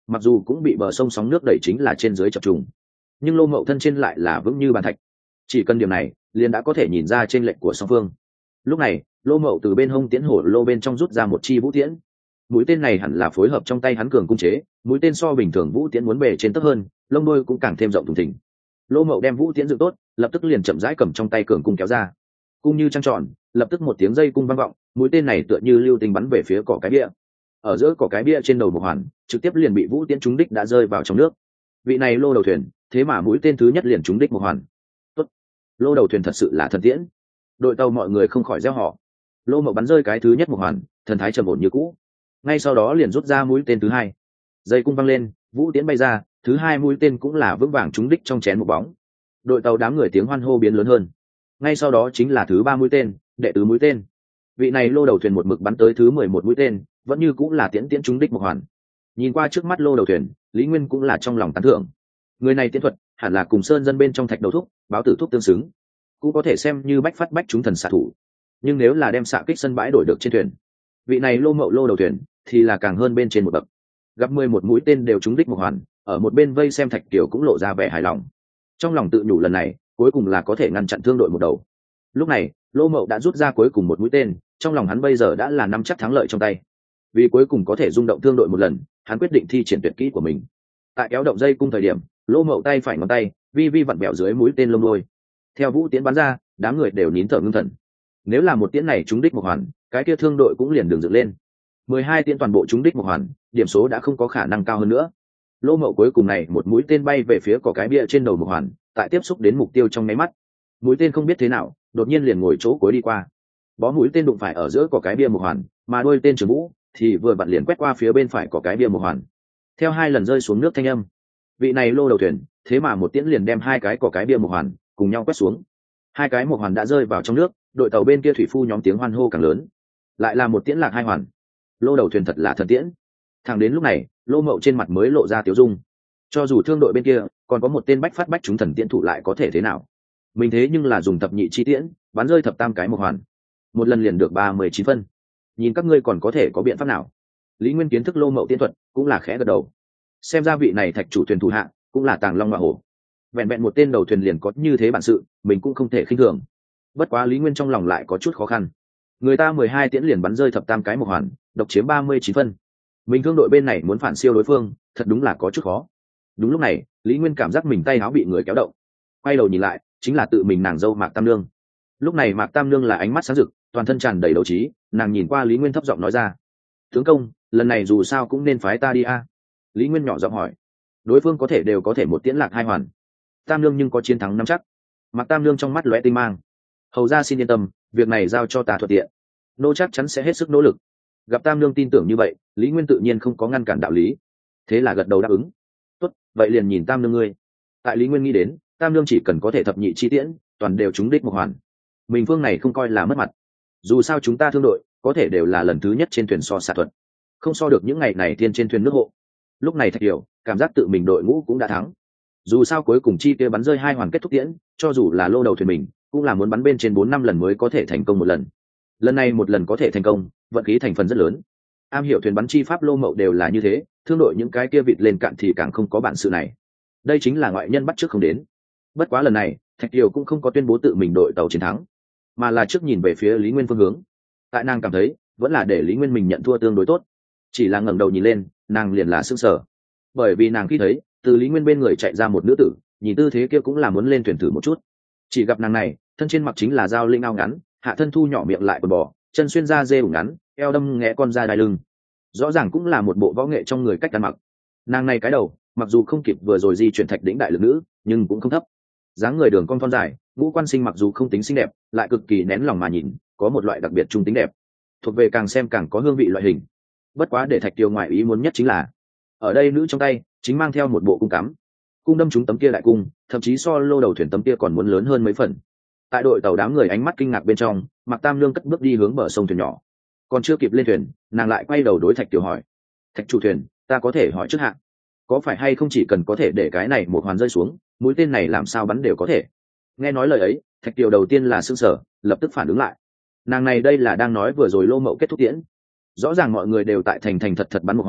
mặc dù cũng bị bờ sông sóng nước đẩy chính là trên dưới chập trùng, nhưng lô mậu thân trên lại là vững như bàn thạch. Chỉ cần điểm này liền đã có thể nhìn ra trên lệnh của song phương. Lúc này lô mậu từ bên hông tiễn hổ lô bên trong rút ra một chi vũ tiễn. Mũi tên này hẳn là phối hợp trong tay hắn cường cung chế, mũi tên so bình thường vũ tiễn muốn bề trên tấp hơn, lông đuôi cũng càng thêm rộng thùng thình. Lô mậu đem vũ tiễn dựng tốt, lập tức liền chậm rãi cầm trong tay cường cung kéo ra. Cung như trăng tròn, lập tức một tiếng dây cung vang vọng, mũi tên này tựa như lưu tinh bắn về phía cỏ cái bia. Ở giữa cỏ cái bia trên đầu một hoàn, trực tiếp liền bị vũ tiễn trúng đích đã rơi vào trong nước. Vị này lô đầu thuyền, thế mà mũi tên thứ nhất liền trúng đích một hoàn. Tốt, lô đầu thuyền thật sự là thần tiễn. Đội tàu mọi người không khỏi reo hò. Lô mậu bắn rơi cái thứ nhất một hoàn, thần thái trầm ổn như cũ. Ngay sau đó liền rút ra mũi tên thứ hai. Dây cung văng lên, vũ tiễn bay ra, thứ hai mũi tên cũng là vững vàng trúng đích trong chén một bóng. Đội tàu đám người tiếng hoan hô biến lớn hơn. Ngay sau đó chính là thứ ba mũi tên, đệ tứ mũi tên. Vị này lô đầu thuyền một mực bắn tới thứ 11 mũi tên, vẫn như cũng là tiễn trúng đích một hoàn. Nhìn qua trước mắt lô đầu thuyền, Lý Nguyên cũng là trong lòng tán thưởng. Người này tiễn thuật hẳn là cùng sơn dân bên trong thạch đầu thúc, báo tử thúc tương xứng, cũng có thể xem như bách phát bách chúng thần xạ thủ. Nhưng nếu là đem xạ kích sân bãi đổi được trên thuyền, vị này lô mậu lô đầu thuyền thì là càng hơn bên trên một bậc. Gặp 11 mũi tên đều trúng đích một hoàn, ở một bên vây xem Thạch Kiều cũng lộ ra vẻ hài lòng. Trong lòng tự nhủ lần này cuối cùng là có thể ngăn chặn thương đội một đầu. Lúc này lô mậu đã rút ra cuối cùng một mũi tên, trong lòng hắn bây giờ đã là nắm chắc thắng lợi trong tay. Vì cuối cùng có thể rung động thương đội một lần, hắn quyết định thi triển tuyệt kỹ của mình. Tại kéo động dây cung thời điểm, lô mậu tay phải ngón tay vi vi vặn bẹo dưới mũi tên lông đuôi. Theo vũ tiễn bắn ra, đám người đều nín thở ngưng thần. Nếu là một tiễn này trúng đích một hoàn, cái kia thương đội cũng liền đường dựng lên. 12 tiễn toàn bộ trúng đích một hoàn, điểm số đã không có khả năng cao hơn nữa. Lô mậu cuối cùng này một mũi tên bay về phía cỏ cái bia trên đầu một hoàn, tại tiếp xúc đến mục tiêu trong nháy mắt, mũi tên không biết thế nào đột nhiên liền ngồi chỗ cuối đi qua. Bó mũi tên đụng phải ở giữa cỏ cái bia một hoàn, mà đuôi tên Trường Vũ thì vừa vặn liền quét qua phía bên phải cỏ cái bia một hoàn. Theo hai lần rơi xuống nước thanh âm, vị này lô đầu thuyền thế mà một tiễn liền đem hai cái cỏ cái bia một hoàn cùng nhau quét xuống. Hai cái một hoàn đã rơi vào trong nước, đội tàu bên kia thủy phu nhóm tiếng hoan hô càng lớn. Lại là một tiễn lạc hai hoàn. Lô đầu thuyền thật là thần tiễn. Thẳng đến lúc này lô mậu trên mặt mới lộ ra tiếu dung. Cho dù thương đội bên kia còn có một tên bách phát bách chúng thần tiễn thủ lại có thể thế nào, mình thế nhưng là dùng thập nhị chi tiễn bắn rơi thập tam cái một hoàn, một lần liền được 39 phân. Nhìn các ngươi còn có thể có biện pháp nào? Lý Nguyên kiến thức lô mậu tiễn thuật cũng là khẽ gật đầu. Xem ra vị này Thạch chủ thuyền thủ hạ cũng là tàng long ngọa hổ. Vẹn vẹn một tên đầu thuyền liền có như thế bản sự, mình cũng không thể khinh thường. Bất quá Lý Nguyên trong lòng lại có chút khó khăn. Người ta 12 tiễn liền bắn rơi thập tam cái một hoàn, độc chiếm 39 phân. Mình thương đội bên này muốn phản siêu đối phương, thật đúng là có chút khó. Đúng lúc này, Lý Nguyên cảm giác mình tay áo bị người kéo động. Quay đầu nhìn lại, chính là tự mình nàng dâu Mạc Tam Nương. Lúc này Mạc Tam Nương là ánh mắt sáng rực, toàn thân tràn đầy đấu trí, nàng nhìn qua Lý Nguyên thấp giọng nói ra: "Tướng công, lần này dù sao cũng nên phái ta đi a." Lý Nguyên nhỏ giọng hỏi: "Đối phương có thể đều có thể một tiễn lạc hai hoàn, Tam Nương nhưng có chiến thắng nắm chắc?" Mạc Tam Nương trong mắt lóe tinh mang: "Hầu ra xin yên tâm, việc này giao cho ta thuận tiện, nô chắc chắn sẽ hết sức nỗ lực." Gặp Tam Nương tin tưởng như vậy, Lý Nguyên tự nhiên không có ngăn cản đạo lý, thế là gật đầu đáp ứng. "Tốt, vậy liền nhìn Tam Nương ngươi." Tại Lý Nguyên nghĩ đến, Tam Nương chỉ cần có thể thập nhị chi tiễn toàn đều trúng đích một hoàn, mình phương này không coi là mất mặt. Dù sao chúng ta thương đội có thể đều là lần thứ nhất trên thuyền so xạ thuật, không so được những ngày này tiên trên thuyền nước hộ. Lúc này Thạch Kiều cảm giác tự mình đội ngũ cũng đã thắng. Dù sao cuối cùng chi kia bắn rơi hai hoàn kết thúc tiễn, cho dù là lô đầu thuyền mình cũng là muốn bắn bên trên 4-5 lần mới có thể thành công một lần. Lần này một lần có thể thành công, vận khí thành phần rất lớn. Am hiểu thuyền bắn chi pháp lô mậu đều là như thế, thương đội những cái kia vịt lên cạn thì càng không có bản sự này. Đây chính là ngoại nhân bắt trước không đến. Bất quá lần này Thạch Kiều cũng không có tuyên bố tự mình đội tàu chiến thắng, mà là trước nhìn về phía Lý Nguyên phương hướng. Tại nàng cảm thấy vẫn là để Lý Nguyên mình nhận thua tương đối tốt. Chỉ là ngẩng đầu nhìn lên, nàng liền là sững sờ, bởi vì nàng khi thấy từ Lý Nguyên bên người chạy ra một nữ tử, nhìn tư thế kia cũng là muốn lên thuyền thử một chút. Chỉ gặp nàng này thân trên mặc chính là dao linh ao ngắn, hạ thân thu nhỏ miệng lại quần bò, chân xuyên da dê ủng ngắn, eo đâm nghẽ con da đai lưng, rõ ràng cũng là một bộ võ nghệ trong người cách ăn mặc. Nàng này cái đầu mặc dù không kịp vừa rồi di chuyển Thạch đỉnh đại lực nữ, nhưng cũng không thấp. Dáng người đường cong thon dài, ngũ quan sinh mặc dù không tính xinh đẹp, lại cực kỳ nén lòng mà nhìn, có một loại đặc biệt trung tính đẹp, thuộc về càng xem càng có hương vị loại hình. Bất quá để Thạch Kiều ngoại ý muốn nhất chính là, ở đây nữ trong tay chính mang theo một bộ cung cắm, cung đâm trúng tấm kia đại cung, thậm chí so lô đầu thuyền tấm kia còn muốn lớn hơn mấy phần. Tại đội tàu đám người ánh mắt kinh ngạc bên trong, Mạc Tam Nương cất bước đi hướng bờ sông thuyền nhỏ. Còn chưa kịp lên thuyền, nàng lại quay đầu đối Thạch Kiều hỏi: "Thạch chủ thuyền, ta có thể hỏi trước hạn, có phải hay không chỉ cần có thể để cái này một hoàn rơi xuống, mũi tên này làm sao bắn đều có thể?" Nghe nói lời ấy, Thạch Kiều đầu tiên là sững sờ, lập tức phản ứng lại. Nàng này đây là đang nói vừa rồi lô mậu kết thúc tiễn. Rõ ràng mọi người đều tại thành thành thật thật bắn một hoàn,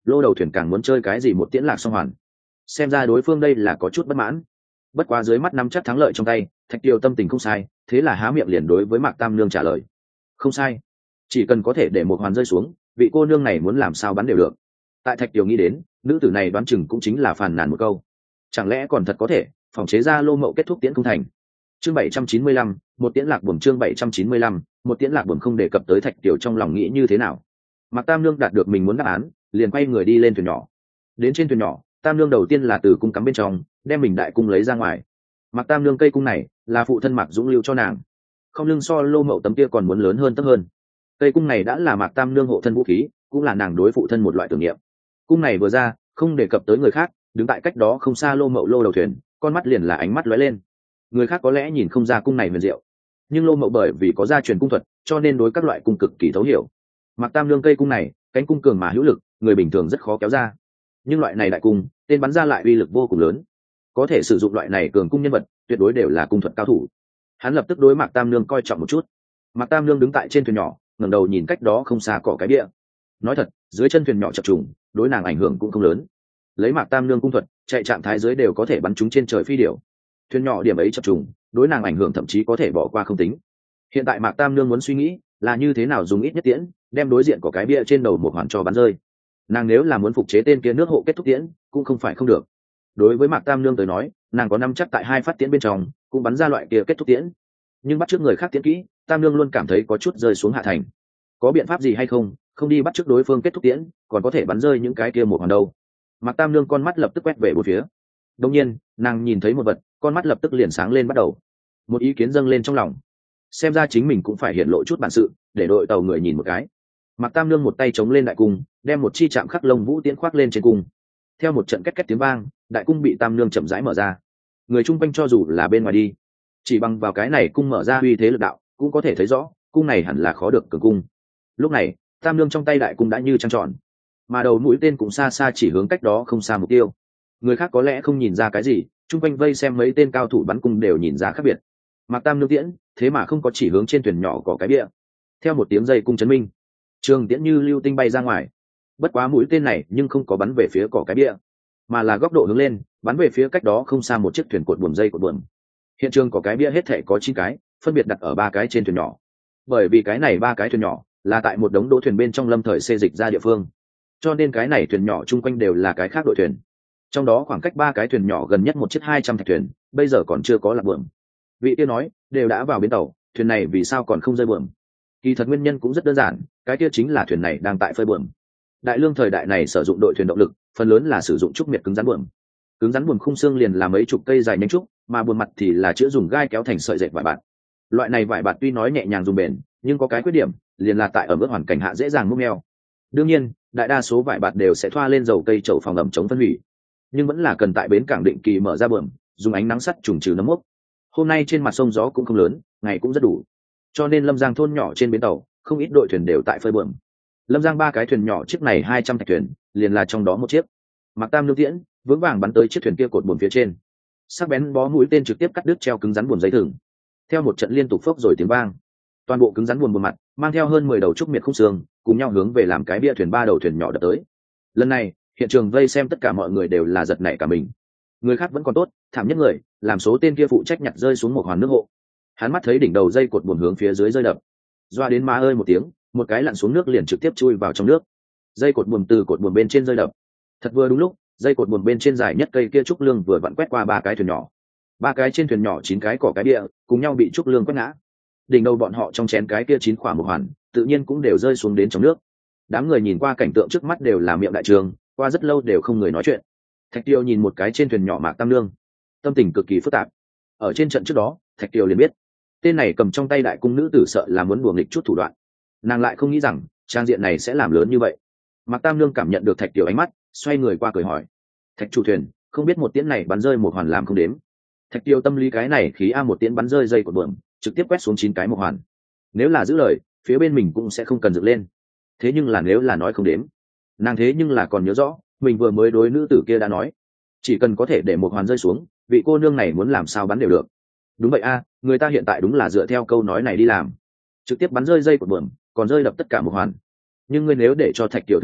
lô đầu thuyền càng muốn chơi cái gì một tiễn lạc song hoàn. Xem ra đối phương đây là có chút bất mãn. Bất quá dưới mắt nắm chắc thắng lợi trong tay, Thạch Kiều tâm tình không sai, thế là há miệng liền đối với Mạc Tam Nương trả lời: không sai, chỉ cần có thể để một hoàn rơi xuống, vị cô nương này muốn làm sao bắn đều được. Tại Thạch Kiều nghĩ đến, nữ tử này đoán chừng cũng chính là phàn nàn một câu, chẳng lẽ còn thật có thể phòng chế ra lô mậu kết thúc tiễn không thành. Chương 795, một tiễn lạc buồm. Chương 795, một tiễn lạc buồm. Không đề cập tới Thạch Kiều trong lòng nghĩ như thế nào, Mạc Tam Nương đạt được mình muốn đáp án, liền quay người đi lên thuyền nhỏ. Đến trên thuyền nhỏ, Tam Nương đầu tiên là từ cung cắm bên trong đem mình đại cung lấy ra ngoài. Mạc Tam Nương cây cung này là phụ thân Mạc Dũng lưu cho nàng, không lưng so lô mậu tấm kia còn muốn lớn hơn tấp hơn. Cây cung này đã là Mạc Tam Nương hộ thân vũ khí, cũng là nàng đối phụ thân một loại tưởng niệm. Cung này vừa ra, không đề cập tới người khác, đứng tại cách đó không xa lô mậu lô đầu thuyền, con mắt liền là ánh mắt lóe lên. Người khác có lẽ nhìn không ra cung này huyền diệu, nhưng lô mậu bởi vì có gia truyền cung thuật, cho nên đối các loại cung cực kỳ thấu hiểu. Mạc Tam Nương cây cung này, cánh cung cường mà hữu lực, người bình thường rất khó kéo ra. Nhưng loại này đại cung, tên bắn ra lại uy lực vô cùng lớn. Có thể sử dụng loại này cường cung nhân vật, tuyệt đối đều là cung thuật cao thủ. Hắn lập tức đối Mạc Tam Nương coi trọng một chút. Mạc Tam Nương đứng tại trên thuyền nhỏ, ngẩng đầu nhìn cách đó không xa cỏ cái bia. Nói thật, dưới chân thuyền nhỏ chập trùng, đối nàng ảnh hưởng cũng không lớn. Lấy Mạc Tam Nương cung thuật, chạy trạng thái dưới đều có thể bắn chúng trên trời phi điểu. Thuyền nhỏ điểm ấy chập trùng, đối nàng ảnh hưởng thậm chí có thể bỏ qua không tính. Hiện tại Mạc Tam Nương muốn suy nghĩ là như thế nào dùng ít nhất tiễn, đem đối diện của cái bia trên đầu một hoàn cho bắn rơi. Nàng nếu là muốn phục chế tên kia nước hộ kết thúc tiễn, cũng không phải không được. Đối với Mạc Tam Nương tới nói, nàng có nắm chắc tại 2 phát tiễn bên trong cũng bắn ra loại kia kết thúc tiễn. Nhưng bắt trước người khác tiễn kỹ, Tam Nương luôn cảm thấy có chút rơi xuống hạ thành. Có biện pháp gì hay không, không đi bắt trước đối phương kết thúc tiễn, còn có thể bắn rơi những cái kia một hoàn đâu. Mạc Tam Nương con mắt lập tức quét về bốn phía. Đương nhiên, nàng nhìn thấy một vật, con mắt lập tức liền sáng lên bắt đầu. Một ý kiến dâng lên trong lòng. Xem ra chính mình cũng phải hiện lộ chút bản sự, để đội tàu người nhìn một cái. Mạc Tam Nương một tay chống lên đại cung, đem một chi chạm khắc lông vũ tiễn khoác lên trên cung. Theo một trận két két tiếng vang, đại cung bị Tam Nương chậm rãi mở ra. Người chung quanh cho dù là bên ngoài đi, chỉ bằng vào cái này cung mở ra uy thế lực đạo, cũng có thể thấy rõ, cung này hẳn là khó được cường cung. Lúc này, Tam Nương trong tay đại cung đã như trăng tròn, mà đầu mũi tên cũng xa xa chỉ hướng cách đó không xa mục tiêu. Người khác có lẽ không nhìn ra cái gì, chung quanh vây xem mấy tên cao thủ bắn cung đều nhìn ra khác biệt. Mạc Tam Nương tiễn, thế mà không có chỉ hướng trên thuyền nhỏ có cái bia. Theo một tiếng dây cung chấn minh, trường tiễn như lưu tinh bay ra ngoài. Bất quá mũi tên này nhưng không có bắn về phía cỏ cái bia, mà là góc độ hướng lên, bắn về phía cách đó không xa một chiếc thuyền cột buồm dây cột buồm. Hiện trường có cái bia hết thể có 9 cái, phân biệt đặt ở 3 cái trên thuyền nhỏ. Bởi vì cái này 3 cái thuyền nhỏ là tại một đống đỗ thuyền bên trong lâm thời xê dịch ra địa phương, cho nên cái này thuyền nhỏ chung quanh đều là cái khác đội thuyền. Trong đó khoảng cách 3 cái thuyền nhỏ gần nhất một chiếc 200 thạch thuyền, bây giờ còn chưa có lạc buồm. Vị kia nói, đều đã vào bến tàu, thuyền này vì sao còn không rơi buồm? Kỳ thật nguyên nhân cũng rất đơn giản, cái kia chính là thuyền này đang tại phơi buồm. Đại lương thời đại này sử dụng đội thuyền động lực, phần lớn là sử dụng trúc miệt cứng rắn buồm. Cứng rắn buồm khung xương liền là mấy chục cây dài nhánh trúc, mà buồm mặt thì là chữa dùng gai kéo thành sợi dệt vải bạt. Loại này vải bạt tuy nói nhẹ nhàng dùng bền, nhưng có cái khuyết điểm, liền là tại ở mức hoàn cảnh hạ dễ dàng múc meo. Đương nhiên, đại đa số vải bạt đều sẽ thoa lên dầu cây chậu phòng ẩm chống phân hủy, nhưng vẫn là cần tại bến cảng định kỳ mở ra buồm, dùng ánh nắng sắt trùng trừ nấm mốc. Hôm nay trên mặt sông gió cũng không lớn, ngày cũng rất đủ, cho nên Lâm Giang thôn nhỏ trên bến tàu không ít đội thuyền đều tại phơi buồm. Lâm Giang 3 cái thuyền nhỏ, chiếc này 200 thạch thuyền, liền là trong đó một chiếc. Mạc Tam Nương tiễn vững vàng bắn tới chiếc thuyền kia cột buồm phía trên, sắc bén bó mũi tên trực tiếp cắt đứt treo cứng rắn buồm dây thừng. Theo một trận liên tục phốc rồi tiếng vang, toàn bộ cứng rắn buồm mặt mang theo hơn 10 đầu trúc miệt khung xương, cùng nhau hướng về làm cái bia thuyền 3 đầu thuyền nhỏ đập tới. Lần này, hiện trường vây xem tất cả mọi người đều là giật nảy cả mình. Người khác vẫn còn tốt, thảm nhất người làm số tên kia phụ trách nhặt rơi xuống một hoàn nước hộ. Hắn mắt thấy đỉnh đầu dây cột buồm hướng phía dưới rơi đập, doa đến má ơi một tiếng, một cái lặn xuống nước liền trực tiếp chui vào trong nước. Dây cột buồm từ cột buồm bên trên rơi đập, thật vừa đúng lúc, dây cột buồm bên trên dài nhất cây kia trúc lương vừa vặn quét qua 3 cái thuyền nhỏ. 3 cái trên thuyền nhỏ 9 cái cỏ cái địa cùng nhau bị trúc lương quét ngã. Đỉnh đầu bọn họ trong chén cái kia 9 quả một hoàn, tự nhiên cũng đều rơi xuống đến trong nước. Đám người nhìn qua cảnh tượng trước mắt đều là miệng đại trường, qua rất lâu đều không người nói chuyện. Thạch Tiêu nhìn một cái trên thuyền nhỏ Mạc Tam Nương, tâm tình cực kỳ phức tạp. Ở trên trận trước đó, Thạch Tiêu liền biết, tên này cầm trong tay đại cung nữ tử sợ là muốn đùa nghịch chút thủ đoạn. Nàng lại không nghĩ rằng trang diện này sẽ làm lớn như vậy. Mạc Tam Nương cảm nhận được Thạch Tiêu ánh mắt, xoay người qua cười hỏi: Thạch chủ thuyền, không biết một tiễn này bắn rơi một hoàn làm không đếm? Thạch Tiêu tâm lý cái này khí a một tiễn bắn rơi dây của buồm, trực tiếp quét xuống 9 cái một hoàn. Nếu là giữ lời, phía bên mình cũng sẽ không cần dựng lên. Thế nhưng là nếu là nói không đếm, nàng thế nhưng là còn nhớ rõ, mình vừa mới đối nữ tử kia đã nói, chỉ cần có thể để một hoàn rơi xuống, vị cô nương này muốn làm sao bắn đều được. Đúng vậy a, người ta hiện tại đúng là dựa theo câu nói này đi làm, trực tiếp bắn rơi dây của buồm, còn rơi đập tất cả một hoàn. Nhưng ngươi nếu để cho Thạch Tiêu thừa nhận,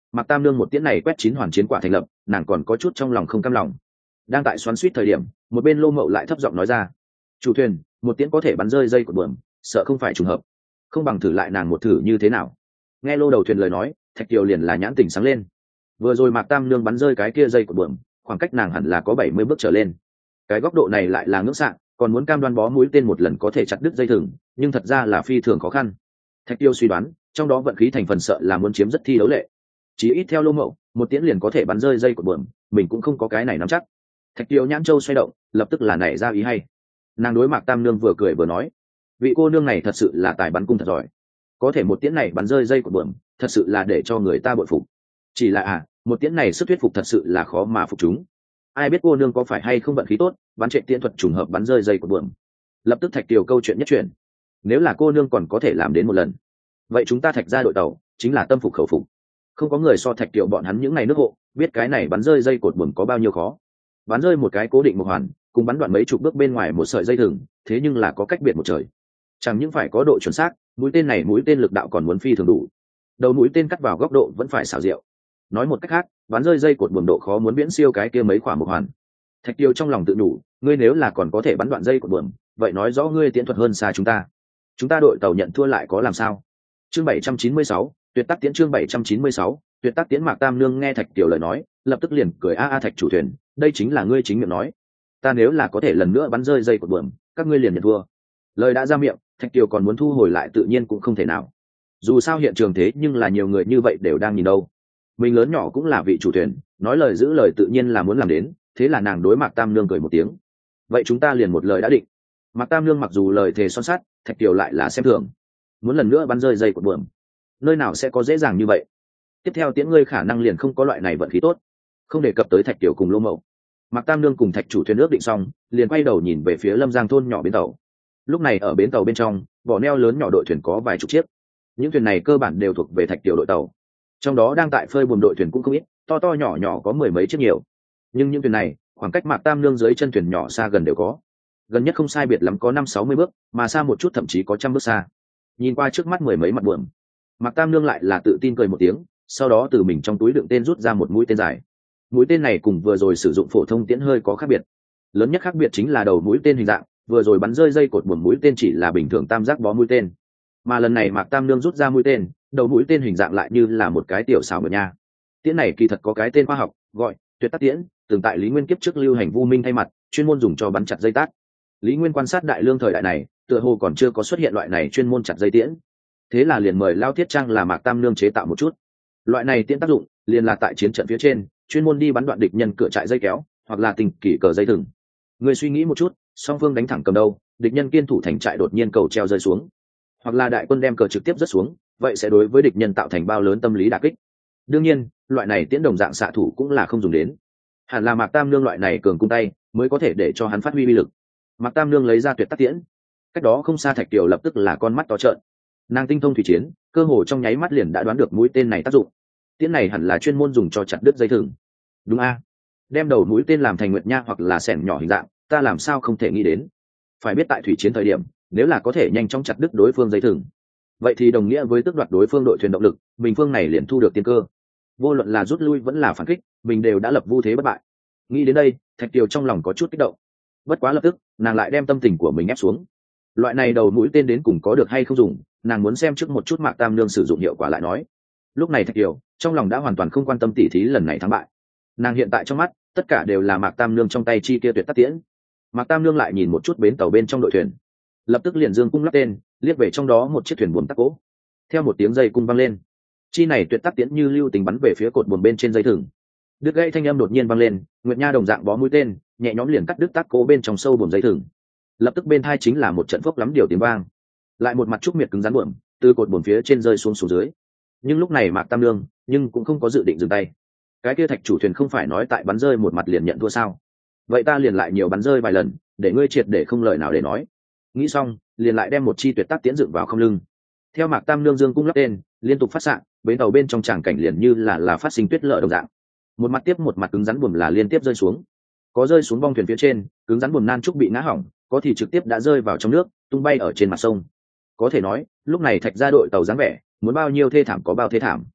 Mạc Tam Nương một tiễn này quét chín hoàn chiến quả thành lập, nàng còn có chút trong lòng không cam lòng. Đang tại xoắn xuýt thời điểm, một bên Lô Mậu lại thấp giọng nói ra: "Chủ thuyền, một tiễn có thể bắn rơi dây của bướm, sợ không phải trùng hợp, không bằng thử lại nàng một thử như thế nào." Nghe Lô đầu thuyền lời nói, Thạch Kiều liền là nhãn tỉnh sáng lên. Vừa rồi Mạc Tam Nương bắn rơi cái kia dây của bướm, khoảng cách nàng hẳn là có 70 bước trở lên. Cái góc độ này lại là ngưỡng xạ, còn muốn cam đoan bó mũi tên một lần có thể chặt đứt dây thừng, nhưng thật ra là phi thường khó khăn. Thạch Kiều suy đoán, trong đó vận khí thành phần sợ là muốn chiếm rất thi đấu lệ. Chỉ ít theo Lô Mậu, một tiễn liền có thể bắn rơi dây của bướm, mình cũng không có cái này nắm chắc. Thạch Kiều nhãn châu xoay động, lập tức là nảy ra ý hay. Nàng đối Mạc Tam Nương vừa cười vừa nói: "Vị cô nương này thật sự là tài bắn cung thật giỏi, có thể một tiễn này bắn rơi dây của bướm, thật sự là để cho người ta bội phục. Chỉ là một tiễn này sức thuyết phục thật sự là khó mà phục chúng. Ai biết cô nương có phải hay không vận khí tốt, bắn trệ tiễn thuật trùng hợp bắn rơi dây của bướm." Lập tức Thạch Kiều câu chuyện nhất chuyển: "Nếu là cô nương còn có thể làm đến một lần, vậy chúng ta Thạch gia đội tàu chính là tâm phục khẩu phục. Không có người so Thạch Kiều bọn hắn những ngày nước hộ, biết cái này bắn rơi dây cột buồm có bao nhiêu khó. Bắn rơi một cái cố định một hoàn, cùng bắn đoạn mấy chục bước bên ngoài một sợi dây thừng, thế nhưng là có cách biệt một trời. Chẳng những phải có độ chuẩn xác, mũi tên lực đạo còn muốn phi thường đủ. Đầu mũi tên cắt vào góc độ vẫn phải xảo diệu. Nói một cách khác, bắn rơi dây cột buồm độ khó muốn viễn siêu cái kia mấy khoảng một hoàn." Thạch Kiều trong lòng tự nhủ, ngươi nếu là còn có thể bắn đoạn dây cột buồm, vậy nói rõ ngươi tiễn thuật hơn xa chúng ta. Chúng ta đội tàu nhận thua lại có làm sao? Chương 796, tuyệt tác tiễn. Chương 796, tuyệt tác tiễn. Mạc Tam Nương nghe Thạch Kiều lời nói, lập tức liền cười: Thạch chủ thuyền, đây chính là ngươi chính miệng nói. Ta nếu là có thể lần nữa bắn rơi dây cột buồm, các ngươi liền nhận thua." Lời đã ra miệng, Thạch Kiều còn muốn thu hồi lại tự nhiên cũng không thể nào. Dù sao hiện trường thế nhưng là nhiều người như vậy đều đang nhìn đâu. Mình lớn nhỏ cũng là vị chủ thuyền, nói lời giữ lời tự nhiên là muốn làm đến, thế là nàng đối Mạc Tam Nương cười một tiếng: "Vậy chúng ta liền một lời đã định." Mạc Tam Nương mặc dù lời thề son sắt, Thạch Kiều lại là xem thường. Muốn lần nữa bắn rơi dây cột buồm, nơi nào sẽ có dễ dàng như vậy. Tiếp theo tiễn ngươi khả năng liền không có loại này vận khí tốt. Không đề cập tới Thạch Kiều cùng Lô Mậu, Mạc Tam Nương cùng Thạch chủ thuyền ước định xong, liền quay đầu nhìn về phía Lâm Giang thôn nhỏ bến tàu. Lúc này ở bến tàu bên trong, vỏ neo lớn nhỏ đội thuyền có vài chục chiếc. Những thuyền này cơ bản đều thuộc về Thạch Kiều đội tàu. Trong đó đang tại phơi buồm đội thuyền cũng không ít, to to nhỏ nhỏ có mười mấy chiếc nhiều. Nhưng những thuyền này, khoảng cách Mạc Tam Nương dưới chân thuyền nhỏ xa gần đều có. Gần nhất không sai biệt lắm có 50-60 bước, mà xa một chút thậm chí có 100 bước xa. Nhìn qua trước mắt mười mấy mặt buồm, Mạc Tam Nương lại là tự tin cười một tiếng, sau đó từ mình trong túi đựng tên rút ra một mũi tên dài. Mũi tên này cùng vừa rồi sử dụng phổ thông tiễn hơi có khác biệt. Lớn nhất khác biệt chính là đầu mũi tên hình dạng, vừa rồi bắn rơi dây cột buồm mũi tên chỉ là bình thường tam giác bó mũi tên, mà lần này Mạc Tam Nương rút ra mũi tên, đầu mũi tên hình dạng lại như là một cái tiểu xảo mượt nha. Tiễn này kỳ thật có cái tên khoa học, gọi tuyệt tác tiễn, từng tại Lý Nguyên kiếp trước lưu hành Vu Minh thay mặt, chuyên môn dùng cho bắn chặt dây tát. Lý Nguyên quan sát Đại Lương thời đại này, tựa hồ còn chưa có xuất hiện loại này chuyên môn chặt dây tiễn, thế là liền mời Lao Thiết Trang là Mạc Tam Nương chế tạo một chút. Loại này tiễn tác dụng liền là tại chiến trận phía trên, chuyên môn đi bắn đoạn địch nhân cửa trại dây kéo, hoặc là tình kỷ cờ dây thừng. Người suy nghĩ một chút, song phương đánh thẳng cầm đâu, địch nhân kiên thủ thành trại đột nhiên cầu treo rơi xuống, hoặc là đại quân đem cờ trực tiếp rớt xuống, vậy sẽ đối với địch nhân tạo thành bao lớn tâm lý đả kích. Đương nhiên, loại này tiễn đồng dạng xạ thủ cũng là không dùng đến. Hẳn là Mạc Tam Nương loại này cường cung tay mới có thể để cho hắn phát huy uy lực. Mạc Tam Nương lấy ra tuyệt tác tiễn, cách đó không xa Thạch Kiều lập tức là con mắt to trợn. Nàng tinh thông thủy chiến, cơ hồ trong nháy mắt liền đã đoán được mũi tên này tác dụng. Tiễn này hẳn là chuyên môn dùng cho chặt đứt dây thừng. Đúng đem đầu mũi tên làm thành nguyệt nha hoặc là xẻng nhỏ hình dạng, ta làm sao không thể nghĩ đến. Phải biết tại thủy chiến thời điểm, nếu là có thể nhanh chóng chặt đứt đối phương dây thừng, vậy thì đồng nghĩa với tước đoạt đối phương đội thuyền động lực, mình phương này liền thu được tiên cơ. Vô luận là rút lui vẫn là phản kích, mình đều đã lập vu thế bất bại. Nghĩ đến đây, Thạch Kiều trong lòng có chút kích động. Bất quá lập tức, nàng lại đem tâm tình của mình ép xuống. Loại này đầu mũi tên đến cùng có được hay không dùng, nàng muốn xem trước một chút Mạc Tam Nương sử dụng hiệu quả lại nói. Lúc này Thạch Kiều trong lòng đã hoàn toàn không quan tâm tỉ thí lần này thắng bại. Nàng hiện tại trong mắt tất cả đều là Mạc Tam Nương trong tay chi kia tuyệt tác tiễn. Mạc Tam Nương lại nhìn một chút bến tàu bên trong đội thuyền, lập tức liền dương cung lắp tên, liếc về trong đó một chiếc thuyền buồm tắc cỗ. Theo một tiếng dây cung văng lên, chi này tuyệt tác tiễn như lưu tình bắn về phía cột buồm bên trên dây thừng. Đứt gãy thanh âm đột nhiên vang lên, nguyệt nha đồng dạng bó mũi tên nhẹ nhõm liền cắt đứt tắc cỗ bên trong sâu buồm dây thừng. Lập tức bên thai chính là một trận phốc lắm điều tiếng vang, lại một mặt trúc miệt cứng rắn buồm từ cột buồm phía trên rơi xuống dưới. Nhưng lúc này Mạc Tam Nương nhưng cũng không có dự định dừng tay. Cái kia Thạch chủ thuyền không phải nói tại bắn rơi một mặt liền nhận thua sao? Vậy ta liền lại nhiều bắn rơi vài lần, để ngươi triệt để không lời nào để nói. Nghĩ xong, liền lại đem một chi tuyệt tác tiễn dựng vào không lưng. Theo Mạc Tam Nương dương cung lắp tên, liên tục phát xạ, bến tàu bên trong tràng cảnh liền như là phát sinh tuyết lở đồng dạng. Một mặt tiếp một mặt cứng rắn buồm là liên tiếp rơi xuống. Có rơi xuống bong thuyền phía trên, cứng rắn buồm nan trúc bị ngã hỏng, có thì trực tiếp đã rơi vào trong nước, tung bay ở trên mặt sông. Có thể nói, lúc này Thạch gia đội tàu dáng vẻ, muốn bao nhiêu thê thảm có bao thê thảm.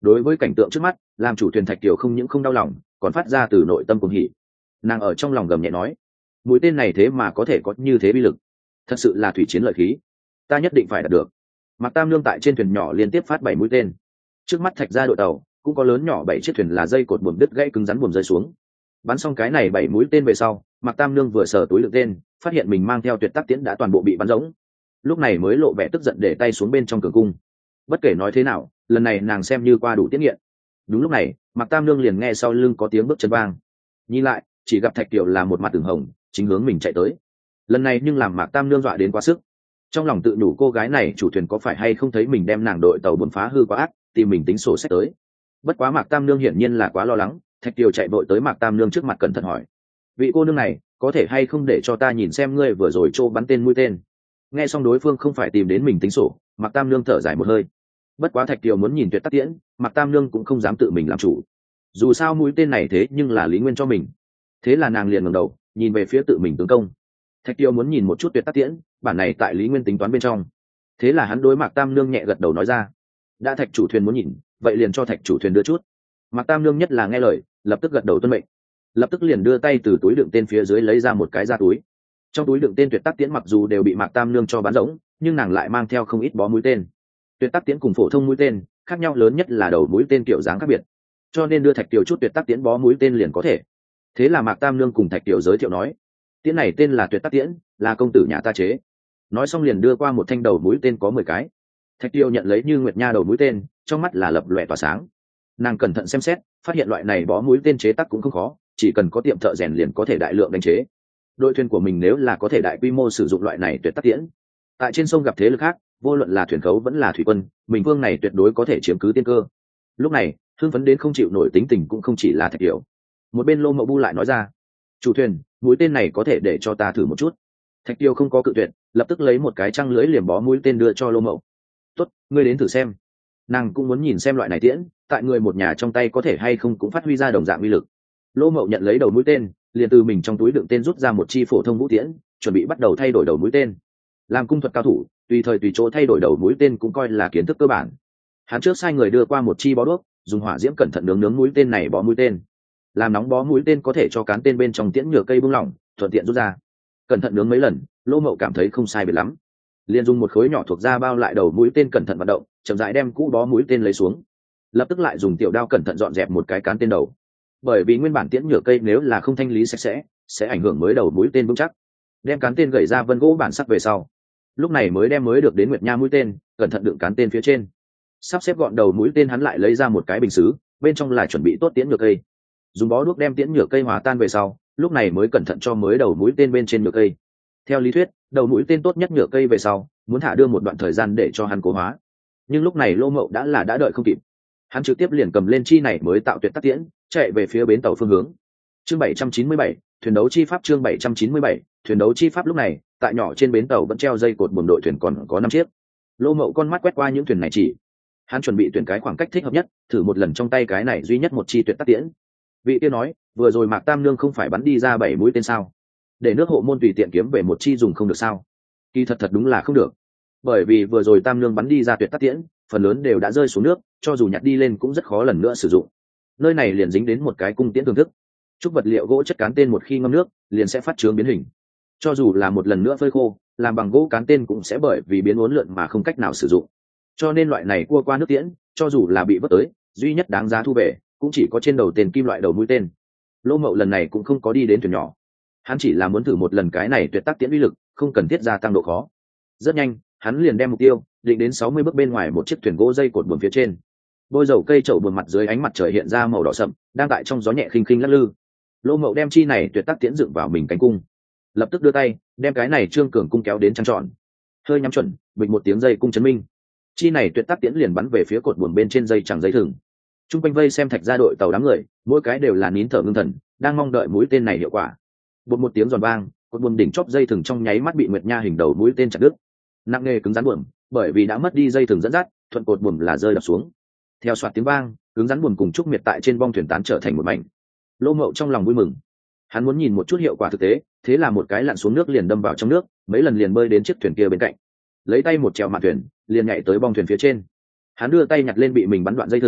Đối với cảnh tượng trước mắt, làm chủ thuyền Thạch Kiều không những không đau lòng, còn phát ra từ nội tâm cuồng hỉ. Nàng ở trong lòng gầm nhẹ nói, mũi tên này thế mà có thể có như thế bi lực, thật sự là thủy chiến lợi khí, ta nhất định phải đạt được. Mạc Tam Nương tại trên thuyền nhỏ liên tiếp phát 7 mũi tên. Trước mắt Thạch gia đội tàu cũng có lớn nhỏ 7 chiếc thuyền là dây cột buồm đứt gãy cứng rắn buồm rơi xuống. Bắn xong cái này 7 mũi tên về sau, Mạc Tam Nương vừa sờ túi đựng tên, phát hiện mình mang theo tuyệt tác tiễn đã toàn bộ bị bắn rỗng. Lúc này mới lộ vẻ tức giận để tay xuống bên trong cường cung. Bất kể nói thế nào, lần này nàng xem như qua đủ tiết nghiện. Đúng lúc này, Mạc Tam Nương liền nghe sau lưng có tiếng bước chân vang. Nhìn lại, chỉ gặp Thạch Kiều là một mặt ửng hồng, chính hướng mình chạy tới. Lần này nhưng làm Mạc Tam Nương dọa đến quá sức. Trong lòng tự nhủ cô gái này chủ thuyền có phải hay không thấy mình đem nàng đội tàu buồn phá hư quá ác, tìm mình tính sổ sách tới. Bất quá Mạc Tam Nương hiển nhiên là quá lo lắng, Thạch Kiều chạy vội tới Mạc Tam Nương trước mặt cẩn thận hỏi, vị cô nương này có thể hay không để cho ta nhìn xem ngươi vừa rồi trô bắn tên mũi tên. Nghe xong đối phương không phải tìm đến mình tính sổ, Mạc Tam Nương thở dài một hơi. Bất quá Thạch Kiều muốn nhìn tuyệt tác tiễn, Mạc Tam Nương cũng không dám tự mình làm chủ. Dù sao mũi tên này thế nhưng là Lý Nguyên cho mình. Thế là nàng liền ngẩng đầu nhìn về phía tự mình tướng công. Thạch Kiều muốn nhìn một chút tuyệt tác tiễn, bản này tại Lý Nguyên tính toán bên trong. Thế là hắn đối Mạc Tam Nương nhẹ gật đầu nói ra, đã Thạch chủ thuyền muốn nhìn, vậy liền cho Thạch chủ thuyền đưa chút. Mạc Tam Nương nhất là nghe lời, lập tức gật đầu tuân mệnh. Lập tức liền đưa tay từ túi đựng tên phía dưới lấy ra một cái da túi. Trong túi đựng tên tuyệt tác tiễn mặc dù đều bị Mạc Tam Nương cho bắn rỗng, nhưng nàng lại mang theo không ít bó mũi tên. Tuyệt tác tiễn cùng phổ thông mũi tên khác nhau lớn nhất là đầu mũi tên kiểu dáng khác biệt, cho nên đưa Thạch Kiều chút tuyệt tác tiễn bó mũi tên liền có thể. Thế là Mạc Tam Nương cùng Thạch Kiều giới thiệu nói, tiễn này tên là tuyệt tác tiễn, là công tử nhà ta chế. Nói xong liền đưa qua một thanh đầu mũi tên có 10 cái. Thạch Kiều nhận lấy như nguyệt nha đầu mũi tên, trong mắt là lập lòe tỏa sáng. Nàng cẩn thận xem xét, phát hiện loại này bó mũi tên chế tác cũng không khó, chỉ cần có tiệm thợ rèn liền có thể đại lượng đánh chế. Đội thuyền của mình nếu là có thể đại quy mô sử dụng loại này tuyệt tác tiễn, tại trên sông gặp thế lực khác, vô luận là thuyền khấu vẫn là thủy quân, mình vương này tuyệt đối có thể chiếm cứ tiên cơ. Lúc này hưng phấn đến không chịu nổi tính tình cũng không chỉ là Thạch Kiều. Một bên Lô Mậu Bu lại nói ra, chủ thuyền, mũi tên này có thể để cho ta thử một chút. Thạch Kiều không có cự tuyệt, lập tức lấy một cái trăng lưới liềm bó mũi tên đưa cho Lô Mậu. Tốt, ngươi đến thử xem. Nàng cũng muốn nhìn xem loại này tiễn tại người một nhà trong tay có thể hay không cũng phát huy ra đồng dạng uy lực. Lô Mậu nhận lấy đầu mũi tên, liền từ mình trong túi đựng tên rút ra một chi phổ thông vũ tiễn, chuẩn bị bắt đầu thay đổi đầu mũi tên. Làm cung thuật cao thủ, tùy thời tùy chỗ thay đổi đầu mũi tên cũng coi là kiến thức cơ bản. Hắn trước sai người đưa qua một chi bó đuốc, dùng hỏa diễm cẩn thận nướng mũi tên này bó mũi tên. Làm nóng bó mũi tên có thể cho cán tên bên trong tiễn nhựa cây bung lỏng, thuận tiện rút ra. Cẩn thận nướng mấy lần, Lô Mậu cảm thấy không sai biệt lắm, liền dùng một khối nhỏ thuộc da bao lại đầu mũi tên, cẩn thận vận động, chậm rãi đem cũ bó mũi tên lấy xuống. Lập tức lại dùng tiểu đao cẩn thận dọn dẹp một cái cán tên đầu, bởi vì nguyên bản tiễn nhựa cây nếu là không thanh lý sạch sẽ ảnh hưởng mới đầu mũi tên vững chắc. Đem cán tên gẩy ra vân gỗ bản sắc về sau, lúc này mới đem mới được đến nguyệt nha mũi tên cẩn thận đựng cán tên phía trên. Sắp xếp gọn đầu mũi tên, hắn lại lấy ra một cái bình sứ, bên trong là chuẩn bị tốt tiễn nhựa cây. Dùng bó đuốc đem tiễn nhựa cây hòa tan về sau, lúc này mới cẩn thận cho mới đầu mũi tên bên trên nhựa cây. Theo lý thuyết, đầu mũi tên tốt nhất nhựa cây về sau muốn thả đưa một đoạn thời gian để cho hắn cố hóa, nhưng lúc này Lô Mậu đã đợi không kịp. Hắn trực tiếp liền cầm lên chi này mới tạo tuyệt tác tiễn, chạy về phía bến tàu phương hướng. Chương 797, thuyền đấu chi pháp. Chương 797, thuyền đấu chi pháp. Lúc này tại nhỏ trên bến tàu vẫn treo dây cột buồm đội thuyền còn có 5 chiếc. Lô Mậu con mắt quét qua những thuyền này, chỉ hắn chuẩn bị tuyển cái khoảng cách thích hợp nhất, thử một lần trong tay cái này duy nhất một chi tuyệt tác tiễn. Vị kia nói, vừa rồi Mạc Tam Nương không phải bắn đi ra 7 mũi tên sao? Để nước hộ môn tùy tiện kiếm về một chi dùng không được sao? Kỳ thật đúng là không được, bởi vì vừa rồi Tam Nương bắn đi ra tuyệt tác tiễn phần lớn đều đã rơi xuống nước, cho dù nhặt đi lên cũng rất khó lần nữa sử dụng. Nơi này liền dính đến một cái cung tiễn tương thức, chúc vật liệu gỗ chất cán tên một khi ngâm nước liền sẽ phát trướng biến hình, cho dù là một lần nữa phơi khô làm bằng gỗ cán tên cũng sẽ bởi vì biến uốn lượn mà không cách nào sử dụng. Cho nên loại này cua qua nước tiễn, cho dù là bị vớt tới, duy nhất đáng giá thu về cũng chỉ có trên đầu tên kim loại đầu mũi tên. Lô Mậu lần này cũng không có đi đến thuyền nhỏ, hắn chỉ là muốn thử một lần cái này tuyệt tác tiễn uy lực, không cần thiết gia tăng độ khó. Rất nhanh hắn liền đem mục tiêu định đến 60 bước bên ngoài một chiếc thuyền gỗ dây cột buồm phía trên. Bôi dầu cây chậu buồm mặt dưới ánh mặt trời hiện ra màu đỏ sậm, đang tại trong gió nhẹ khinh khinh lắc lư. Lô Mậu đem chi này tuyệt tác tiễn dựng vào mình cánh cung, lập tức đưa tay đem cái này trương cường cung kéo đến trăng tròn, hơi nhắm chuẩn, bịch một tiếng dây cung chấn minh, chi này tuyệt tác tiễn liền bắn về phía cột buồm bên trên dây chẳng dây thừng. Trung quanh vây xem Thạch gia đội tàu đám người, mỗi cái đều là nín thở ngưng thần, đang mong đợi mũi tên này hiệu quả. Bột một tiếng giòn vang, cột buồm đỉnh chóp dây thừng trong nháy mắt bị nguyệt nha hình đầu mũi tên chặt đứt. Nặng nề cứng rắn buồm, bởi vì đã mất đi dây thừng dẫn dắt, thuận cột buồm là rơi đập xuống. Theo xoạt tiếng vang, cứng rắn buồm cùng trúc miệt tại trên bong thuyền tán trở thành một mảnh. Lô Mậu trong lòng vui mừng, hắn muốn nhìn một chút hiệu quả thực tế, thế là một cái lặn xuống nước liền đâm vào trong nước, mấy lần liền bơi đến chiếc thuyền kia bên cạnh, lấy tay một trèo mạn thuyền, liền nhảy tới bong thuyền phía trên. Hắn đưa tay nhặt lên bị mình bắn đoạn dây thừng,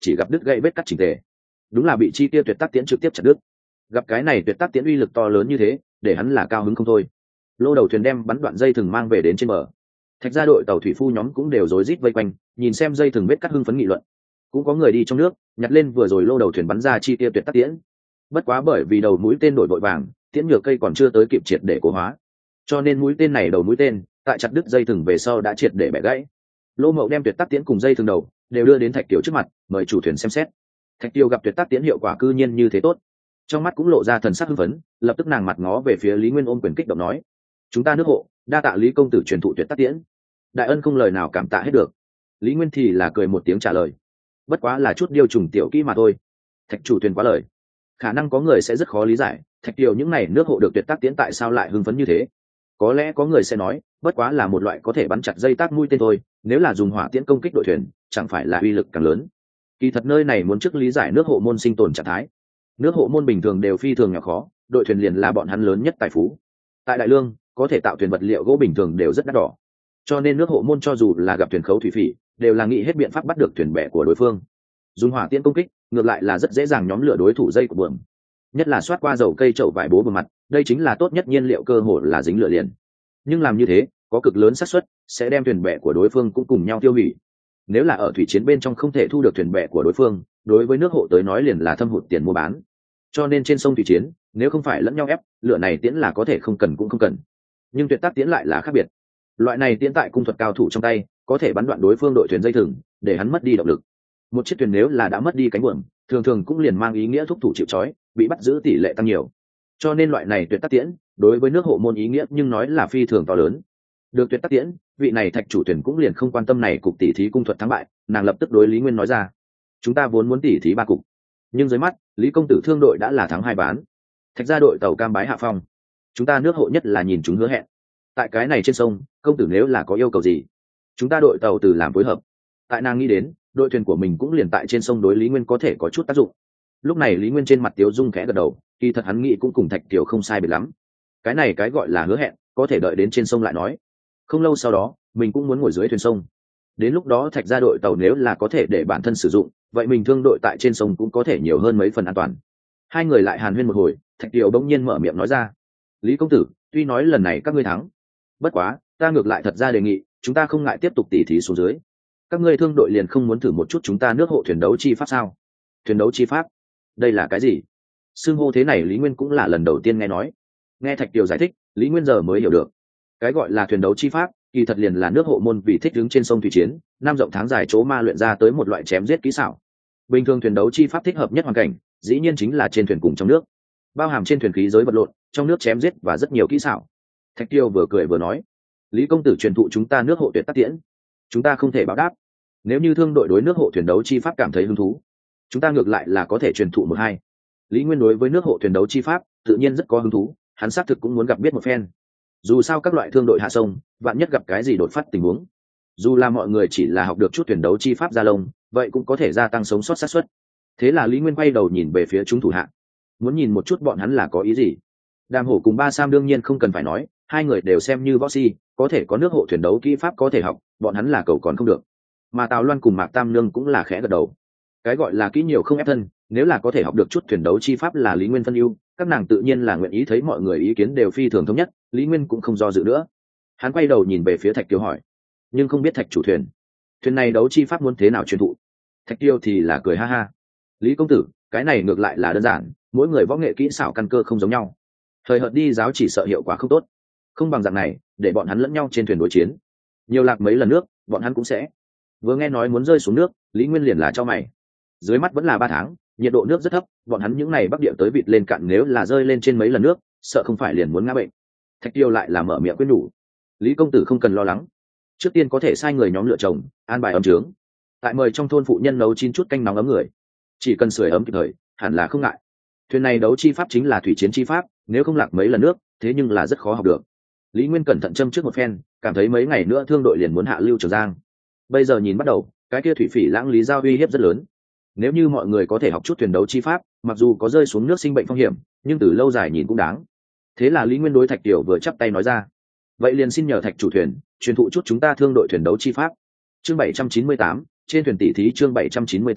chỉ gặp đứt gãy vết cắt chỉnh tề, đúng là bị chi tiêu tuyệt tác tiễn trực tiếp chặt đứt. Gặp cái này tuyệt tác tiễn uy lực to lớn như thế, để hắn là cao hứng không thôi. Lô đầu thuyền đem bắn đoạn dây thừng mang về đến trên bờ. Thạch gia đội tàu thủy phu nhóm cũng đều rối rít vây quanh, nhìn xem dây thừng vết cắt hưng phấn nghị luận. Cũng có người đi trong nước nhặt lên vừa rồi lô đầu thuyền bắn ra chi tiêu tuyệt tác tiễn. Bất quá bởi vì đầu mũi tên đổi vội vàng, tiễn nhựa cây còn chưa tới kịp triệt để cố hóa, cho nên mũi tên này đầu mũi tên tại chặt đứt dây thừng về sau đã triệt để bẻ gãy. Lô Mậu đem tuyệt tác tiễn cùng dây thừng đầu đều đưa đến Thạch Kiều trước mặt, mời chủ thuyền xem xét. Thạch Kiều gặp tuyệt tác tiễn hiệu quả cư nhiên như thế tốt, trong mắt cũng lộ ra thần sắc hưng phấn, lập tức nàng mặt ngó về phía Lý Nguyên ôm quyền kích động nói: chúng ta nước hộ đa tạ Lý công tử truyền thụ tuyệt tác tiễn, đại ân không lời nào cảm tạ hết được. Lý Nguyên thì là cười một tiếng trả lời: bất quá là chút điều trùng tiểu kỹ mà thôi. Thạch chủ thuyền quá lời, khả năng có người sẽ rất khó lý giải Thạch Kiều những này nước hộ được tuyệt tác tiễn tại sao lại hưng phấn như thế. Có lẽ có người sẽ nói bất quá là một loại có thể bắn chặt dây tác mũi tên thôi, nếu là dùng hỏa tiễn công kích đội thuyền chẳng phải là uy lực càng lớn. Kỳ thật nơi này muốn trước lý giải nước hộ môn sinh tồn trạng thái. Nước hộ môn bình thường đều phi thường nhỏ khó, đội thuyền liền là bọn hắn lớn nhất tài phú. Tại Đại Lương có thể tạo thuyền vật liệu gỗ bình thường đều rất đắt đỏ, cho nên nước hộ môn cho dù là gặp thuyền khấu thủy phỉ đều là nghĩ hết biện pháp bắt được thuyền bè của đối phương. Dùng hỏa tiễn công kích ngược lại là rất dễ dàng nhóm lửa đối thủ dây của buồm, nhất là xoát qua dầu cây chậu vải bố bề mặt, đây chính là tốt nhất nhiên liệu, cơ hội là dính lửa liền. Nhưng làm như thế có cực lớn xác suất sẽ đem thuyền bè của đối phương cũng cùng nhau tiêu hủy. Nếu là ở thủy chiến bên trong không thể thu được thuyền bè của đối phương, đối với nước hộ tới nói liền là thâm hụt tiền mua bán. Cho nên trên sông thủy chiến nếu không phải lẫn nhau ép, lửa này tiễn là có thể không cần cũng không cần. Nhưng tuyệt tác tiễn lại là khác biệt, loại này tiễn tại cung thuật cao thủ trong tay có thể bắn đoạn đối phương đội thuyền dây thừng để hắn mất đi động lực. Một chiếc thuyền nếu là đã mất đi cánh buồm, thường thường cũng liền mang ý nghĩa thúc thủ chịu trói, bị bắt giữ tỷ lệ tăng nhiều. Cho nên loại này tuyệt tác tiễn đối với nước hộ môn ý nghĩa nhưng nói là phi thường to lớn. Được tuyệt tác tiễn, vị này Thạch chủ thuyền cũng liền không quan tâm này cục tỷ thí cung thuật thắng bại, nàng lập tức đối Lý Nguyên nói ra: chúng ta vốn muốn tỷ thí 3 cục, nhưng dưới mắt Lý công tử thương đội đã là thắng 2 ván, Thạch gia đội tàu cam bái hạ phong, chúng ta nước hộ nhất là nhìn chúng hứa hẹn. Tại cái này trên sông, công tử nếu là có yêu cầu gì, chúng ta đội tàu từ làm phối hợp. Tại nàng nghĩ đến đội thuyền của mình cũng liền tại trên sông, đối Lý Nguyên có thể có chút tác dụng. Lúc này Lý Nguyên trên mặt tiếu dung khẽ gật đầu, kỳ thật hắn nghĩ cũng cùng Thạch Kiều không sai biệt lắm. Cái này cái gọi là hứa hẹn, có thể đợi đến trên sông lại nói. Không lâu sau đó mình cũng muốn ngồi dưới thuyền sông, đến lúc đó Thạch gia đội tàu nếu là có thể để bản thân sử dụng, vậy mình thương đội tại trên sông cũng có thể nhiều hơn mấy phần an toàn. Hai người lại hàn huyên một hồi, Thạch Kiều bỗng nhiên mở miệng nói ra: Lý công tử, tuy nói lần này các ngươi thắng, bất quá ta ngược lại thật ra đề nghị chúng ta không ngại tiếp tục tỉ thí xuống dưới. Các ngươi thương đội liền không muốn thử một chút chúng ta nước hộ thuyền đấu chi pháp sao? Thuyền đấu chi pháp? Đây là cái gì? Xưng hô thế này Lý Nguyên cũng là lần đầu tiên nghe nói. Nghe Thạch Kiều giải thích, Lý Nguyên giờ mới hiểu được. Cái gọi là thuyền đấu chi pháp, kỳ thật liền là nước hộ môn vì thích đứng trên sông thủy chiến, năm rộng tháng dài chỗ ma luyện ra tới một loại chém giết kỹ xảo. Bình thường thuyền đấu chi pháp thích hợp nhất hoàn cảnh, dĩ nhiên chính là trên thuyền cùng trong nước, bao hàm trên thuyền khí giới vật lộn, trong nước chém giết và rất nhiều kỹ xảo. Thạch Kiều vừa cười vừa nói: Lý công tử truyền thụ chúng ta nước hộ tuyệt tác tiễn, chúng ta không thể báo đáp. Nếu như thương đội đối nước hộ thuyền đấu chi pháp cảm thấy hứng thú, chúng ta ngược lại là có thể truyền thụ 1-2. Lý Nguyên đối với nước hộ thuyền đấu chi pháp tự nhiên rất có hứng thú, hắn xác thực cũng muốn gặp biết một phen. Dù sao các loại thương đội hạ sông, vạn nhất gặp cái gì đột phát tình huống, dù là mọi người chỉ là học được chút thuyền đấu chi pháp ra lông, vậy cũng có thể gia tăng sống sót xác suất. Thế là Lý Nguyên quay đầu nhìn về phía chúng thủ hạ, muốn nhìn một chút bọn hắn là có ý gì. Đàm Hổ cùng Ba Sam đương nhiên không cần phải nói, hai người đều xem như võ si, có thể có nước hộ thuyền đấu kỹ pháp có thể học, bọn hắn là cầu còn không được. Mà Tào Loan cùng Mạc Tam Nương cũng là khẽ gật đầu. Cái gọi là kỹ nhiều không ép thân, nếu là có thể học được chút thuyền đấu chi pháp là Lý Nguyên phân ưu, các nàng tự nhiên là nguyện ý. Thấy mọi người ý kiến đều phi thường thống nhất, Lý Nguyên cũng không do dự nữa. Hắn quay đầu nhìn về phía Thạch Kiều hỏi: nhưng không biết Thạch chủ thuyền này đấu chi pháp muốn thế nào truyền thụ? Thạch Kiều thì là cười ha ha: Lý công tử, cái này ngược lại là đơn giản, mỗi người võ nghệ kỹ xảo căn cơ không giống nhau, thời hợt đi giáo chỉ sợ hiệu quả không tốt, không bằng dạng này, để bọn hắn lẫn nhau trên thuyền đối chiến, nhiều lạc mấy lần nước bọn hắn cũng sẽ. Vừa nghe nói muốn rơi xuống nước, Lý Nguyên liền là cho mày. Dưới mắt vẫn là 3 tháng, nhiệt độ nước rất thấp, bọn hắn những này bắc địa tới vịt lên cạn, nếu là rơi lên trên mấy lần nước, sợ không phải liền muốn ngã bệnh. Thạch Kiều lại là mở miệng khuyên nhủ: Lý công tử không cần lo lắng, trước tiên có thể sai người nhóm lựa chồng, an bài ấm trướng, tại mời trong thôn phụ nhân nấu 9 chút canh nóng ấm người, chỉ cần sưởi ấm kịp thời, hẳn là không ngại. Thuyền này đấu chi pháp chính là thủy chiến chi pháp, nếu không lạc mấy lần nước, thế nhưng là rất khó học được. Lý Nguyên cẩn thận châm trước một phen, cảm thấy mấy ngày nữa thương đội liền muốn hạ lưu Trường Giang. Bây giờ nhìn bắt đầu, cái kia thủy phỉ lãng lý giao uy hiếp rất lớn. Nếu như mọi người có thể học chút thuyền đấu chi pháp, mặc dù có rơi xuống nước sinh bệnh phong hiểm, nhưng từ lâu dài nhìn cũng đáng. Thế là Lý Nguyên đối Thạch Kiều vừa chắp tay nói ra: vậy liền xin nhờ Thạch chủ thuyền truyền thụ chút chúng ta thương đội thuyền đấu chi pháp. Chương 798, trên thuyền tỷ thí. Chương 798,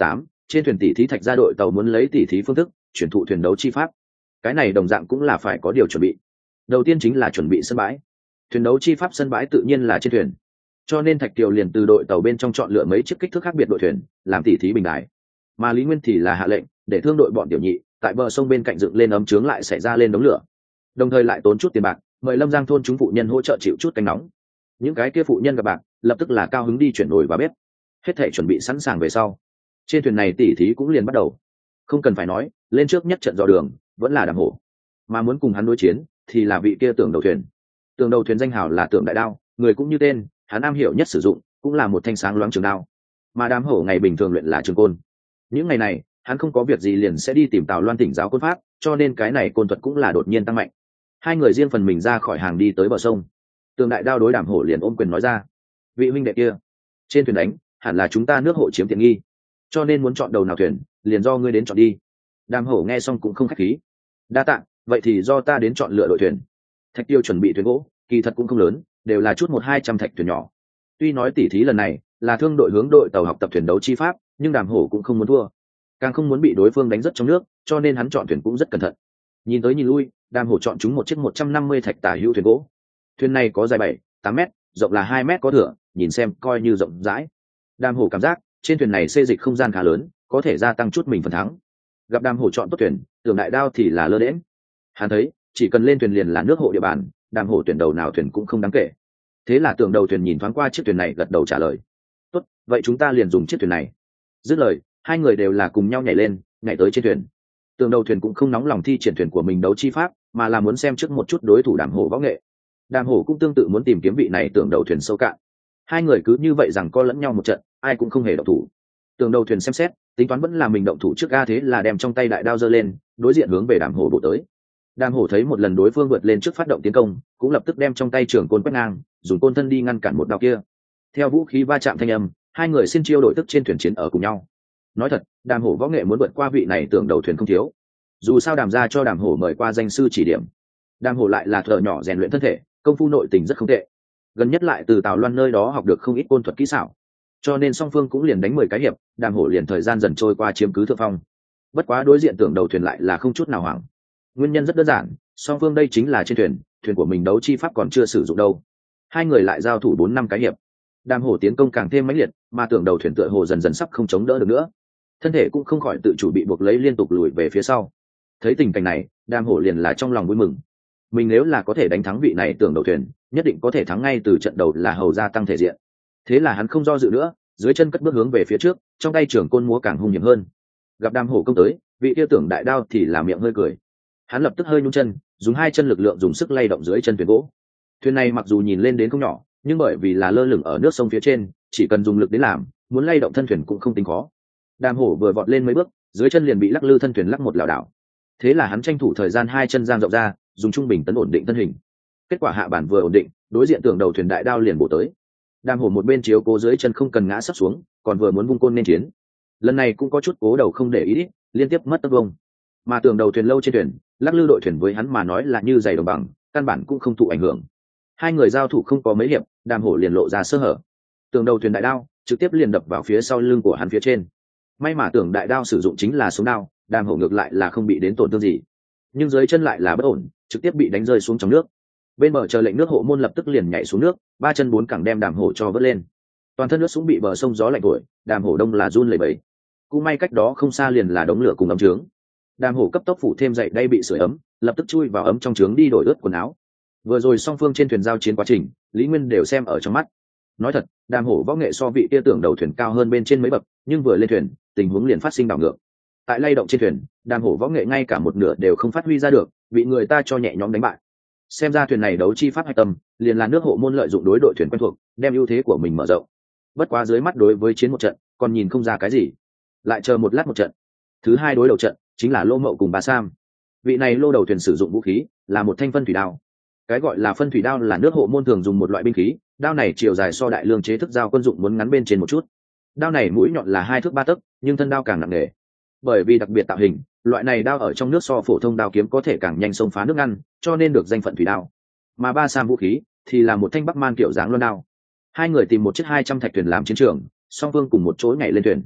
trên thuyền tỷ thí thạch gia đội tàu muốn lấy tỷ thí phương thức chuyển thụ thuyền đấu chi pháp. Cái này đồng dạng cũng là phải có điều chuẩn bị. Đầu tiên chính là chuẩn bị sân bãi. Thuyền đấu chi pháp sân bãi tự nhiên là trên thuyền, cho nên Thạch Kiều liền từ đội tàu bên trong chọn lựa mấy chiếc kích thước khác biệt đội thuyền làm tỷ thí bình đài. Mà Lý Nguyên thì là hạ lệnh để thương đội bọn tiểu nhị tại bờ sông bên cạnh dựng lên ấm chướng lại xảy ra lên đống lửa, đồng thời lại tốn chút tiền bạc mời Lâm Giang thôn chúng phụ nhân hỗ trợ chịu chút canh nóng. Những cái kia phụ nhân gặp bạc lập tức là cao hứng đi chuyển nồi và bếp. Hết thảy chuẩn bị sẵn sàng về sau, trên thuyền này tỷ thí cũng liền bắt đầu. Không cần phải nói, lên trước nhất trận dò đường vẫn là Đàm Hổ, mà muốn cùng hắn đối chiến thì là vị kia Tưởng đầu thuyền. Tưởng đầu thuyền danh hào là Tưởng đại đao, người cũng như tên, hắn am hiểu nhất sử dụng cũng là một thanh sáng loáng trường đao. Mà Đàm Hổ ngày bình thường luyện là trường côn. Những ngày này hắn không có việc gì liền sẽ đi tìm Tào Loan thỉnh giáo côn pháp, cho nên cái này côn thuật cũng là đột nhiên tăng mạnh. Hai người riêng phần mình ra khỏi hàng đi tới bờ sông. Tưởng đại đao đối Đàm Hổ liền ôm quyền nói ra: vị huynh đệ kia, trên thuyền đánh hẳn là chúng ta nước hộ chiếm tiện nghi, cho nên muốn chọn đầu nào thuyền liền do ngươi đến chọn đi. Đàm Hổ nghe xong cũng không khách khí: đa tạ, vậy thì do ta đến chọn lựa đội thuyền. Thạch Tiêu chuẩn bị thuyền gỗ kỳ thật cũng không lớn, đều là chút 100-200 thạch thuyền nhỏ. Tuy nói tỉ thí lần này là thương đội hướng đội tàu học tập thuyền đấu chi pháp, nhưng Đàm Hổ cũng không muốn thua, càng không muốn bị đối phương đánh rất trong nước, cho nên hắn chọn thuyền cũng rất cẩn thận. Nhìn tới nhìn lui, Đàm Hổ chọn chúng một chiếc 150 thạch tả hữu thuyền gỗ. Thuyền này có dài 7-8 mét, rộng là 2 mét có thửa, nhìn xem coi như rộng rãi. Đàm Hổ cảm giác trên thuyền này xê dịch không gian khá lớn, có thể gia tăng chút mình phần thắng. Gặp Đàm Hổ chọn tốt thuyền, Tưởng đại đao thì là lơ đễnh. Hắn thấy chỉ cần lên thuyền liền là nước hộ địa bàn, Đàm Hổ tuyển đầu nào thuyền cũng không đáng kể. Thế là Tưởng đầu thuyền nhìn thoáng qua chiếc thuyền này gật đầu trả lời: tốt, vậy chúng ta liền dùng chiếc thuyền này. Dứt lời, hai người đều là cùng nhau nhảy lên, nhảy tới trên thuyền. Tưởng đầu thuyền cũng không nóng lòng thi triển thuyền của mình đấu chi pháp, mà là muốn xem trước một chút đối thủ Đàm Hổ võ nghệ. Đàm Hổ cũng tương tự muốn tìm kiếm vị này Tưởng đầu thuyền sâu cạn. Hai người cứ như vậy rằng co lẫn nhau một trận, ai cũng không hề động thủ. Tưởng đầu thuyền xem xét, tính toán vẫn là mình động thủ trước ga, thế là đem trong tay đại đao giơ lên, đối diện hướng về Đàm Hổ bổ tới. Đàm Hổ thấy một lần đối phương vượt lên trước phát động tiến công, cũng lập tức đem trong tay trường côn quét ngang, dùng côn thân đi ngăn cản một đao kia. Theo vũ khí va chạm thanh âm, hai người xin chiêu đổi tức trên thuyền chiến ở cùng nhau. Nói thật, Đàm Hổ võ nghệ muốn vượt qua vị này Tưởng đầu thuyền không thiếu. Dù sao Đàm gia cho Đàm Hổ mời qua danh sư chỉ điểm. Đàm Hổ lại là thợ nhỏ rèn luyện thân thể, công phu nội tình rất không tệ. Gần nhất lại từ Tào Loan nơi đó học được không ít côn thuật kỹ xảo, cho nên song phương cũng liền đánh 10 cái hiệp, Đàm Hổ liền thời gian dần trôi qua chiếm cứ thượng phong. Bất quá đối diện Tưởng đầu thuyền lại là không chút nào hoảng. Nguyên nhân rất đơn giản, song phương đây chính là trên thuyền, thuyền của mình đấu chi pháp còn chưa sử dụng đâu. Hai người lại giao thủ 4-5 cái hiệp. Đàm Hổ tiến công càng thêm mãnh liệt, mà Tưởng đầu thuyền tựa hồ dần dần sắp không chống đỡ được nữa, thân thể cũng không khỏi tự chủ bị buộc lấy liên tục lùi về phía sau. Thấy tình cảnh này, Đàm Hổ liền là trong lòng vui mừng. Mình nếu là có thể đánh thắng vị này Tưởng đầu thuyền, nhất định có thể thắng ngay từ trận đầu là hầu gia tăng thể diện. Thế là hắn không do dự nữa, dưới chân cất bước hướng về phía trước, trong tay trường côn múa càng hung hiểm hơn. Gặp Đàm Hổ công tới, vị kia Tưởng đại đao thì là miệng hơi cười. Hắn lập tức hơi nhún chân, dùng hai chân lực lượng dùng sức lay động dưới chân thuyền gỗ. Thuyền này mặc dù nhìn lên đến không nhỏ, nhưng bởi vì là lơ lửng ở nước sông phía trên, chỉ cần dùng lực đến làm, muốn lay động thân thuyền cũng không tính khó. Đàm Hổ vừa vọt lên mấy bước, dưới chân liền bị lắc lư thân thuyền lắc một lảo đảo. Thế là hắn tranh thủ thời gian hai chân giang rộng ra, dùng trung bình tấn ổn định thân hình. Kết quả hạ bản vừa ổn định, đối diện Tưởng đầu thuyền đại đao liền bổ tới. Đàm Hổ một bên chiếu cố dưới chân không cần ngã sấp xuống, còn vừa muốn vung côn nên chiến. Lần này cũng có chút cố đầu không để ý, liên tiếp mất tốc vông. Mà Tưởng đầu thuyền lâu trên thuyền, lắc lư đội thuyền với hắn mà nói là như giày đồng bằng, căn bản cũng không thụ ảnh hưởng. Hai người giao thủ không có mấy hiệp, Đàm Hổ liền lộ ra sơ hở. Tưởng đầu thuyền đại đao trực tiếp liền đập vào phía sau lưng của hắn phía trên. May mà Tưởng đại đao sử dụng chính là sống đao, Đàm Hổ ngược lại là không bị đến tổn thương gì, nhưng dưới chân lại là bất ổn, trực tiếp bị đánh rơi xuống trong nước. Bên bờ chờ lệnh nước hộ môn lập tức liền nhảy xuống nước, ba chân bốn cẳng đem Đàm Hổ cho vớt lên. Toàn thân nước sũng bị bờ sông gió lạnh thổi, Đàm Hổ đông là run lẩy bẩy. Cũng may cách đó không xa liền là đống lửa cùng ấm trướng. Đàm Hổ cấp tốc phủ thêm dậy đây bị sưởi ấm, lập tức chui vào ấm trong trướng đi đổi ướt quần áo. Vừa rồi song phương trên thuyền giao chiến quá trình, Lý Nguyên đều xem ở trong mắt. Nói thật, Đàm Hổ võ nghệ so vị kia Tưởng đầu thuyền cao hơn bên trên mấy bậc, nhưng vừa lên thuyền, tình huống liền phát sinh đảo ngược. Tại lay động trên thuyền, Đàm Hổ võ nghệ ngay cả một nửa đều không phát huy ra được, bị người ta cho nhẹ nhõm đánh bại. Xem ra thuyền này đấu chi pháp hạch tâm, liền là nước hộ môn lợi dụng đối đội thuyền quen thuộc, đem ưu thế của mình mở rộng. Bất quá dưới mắt đối với chiến một trận, còn nhìn không ra cái gì. Lại chờ một lát một trận. Thứ hai đối đầu trận chính là Lô Mậu cùng Bà Sam. Vị này Lô đầu thuyền sử dụng vũ khí là một thanh phân thủy đao. Cái gọi là phân thủy đao là nước hộ môn thường dùng một loại binh khí, đao này chiều dài so đại lương chế thức dao quân dụng muốn ngắn bên trên một chút. Đao này mũi nhọn là 2 thước 3 tấc, nhưng thân đao càng nặng nề. Bởi vì đặc biệt tạo hình, loại này đao ở trong nước so phổ thông đao kiếm có thể càng nhanh xông phá nước ngăn, cho nên được danh phận thủy đao. Mà Ba Sam vũ khí thì là một thanh Bắc Man kiểu dáng loan đao. Hai người tìm một chiếc 200 thạch thuyền làm chiến trường, song phương cùng một chỗ nhảy lên thuyền.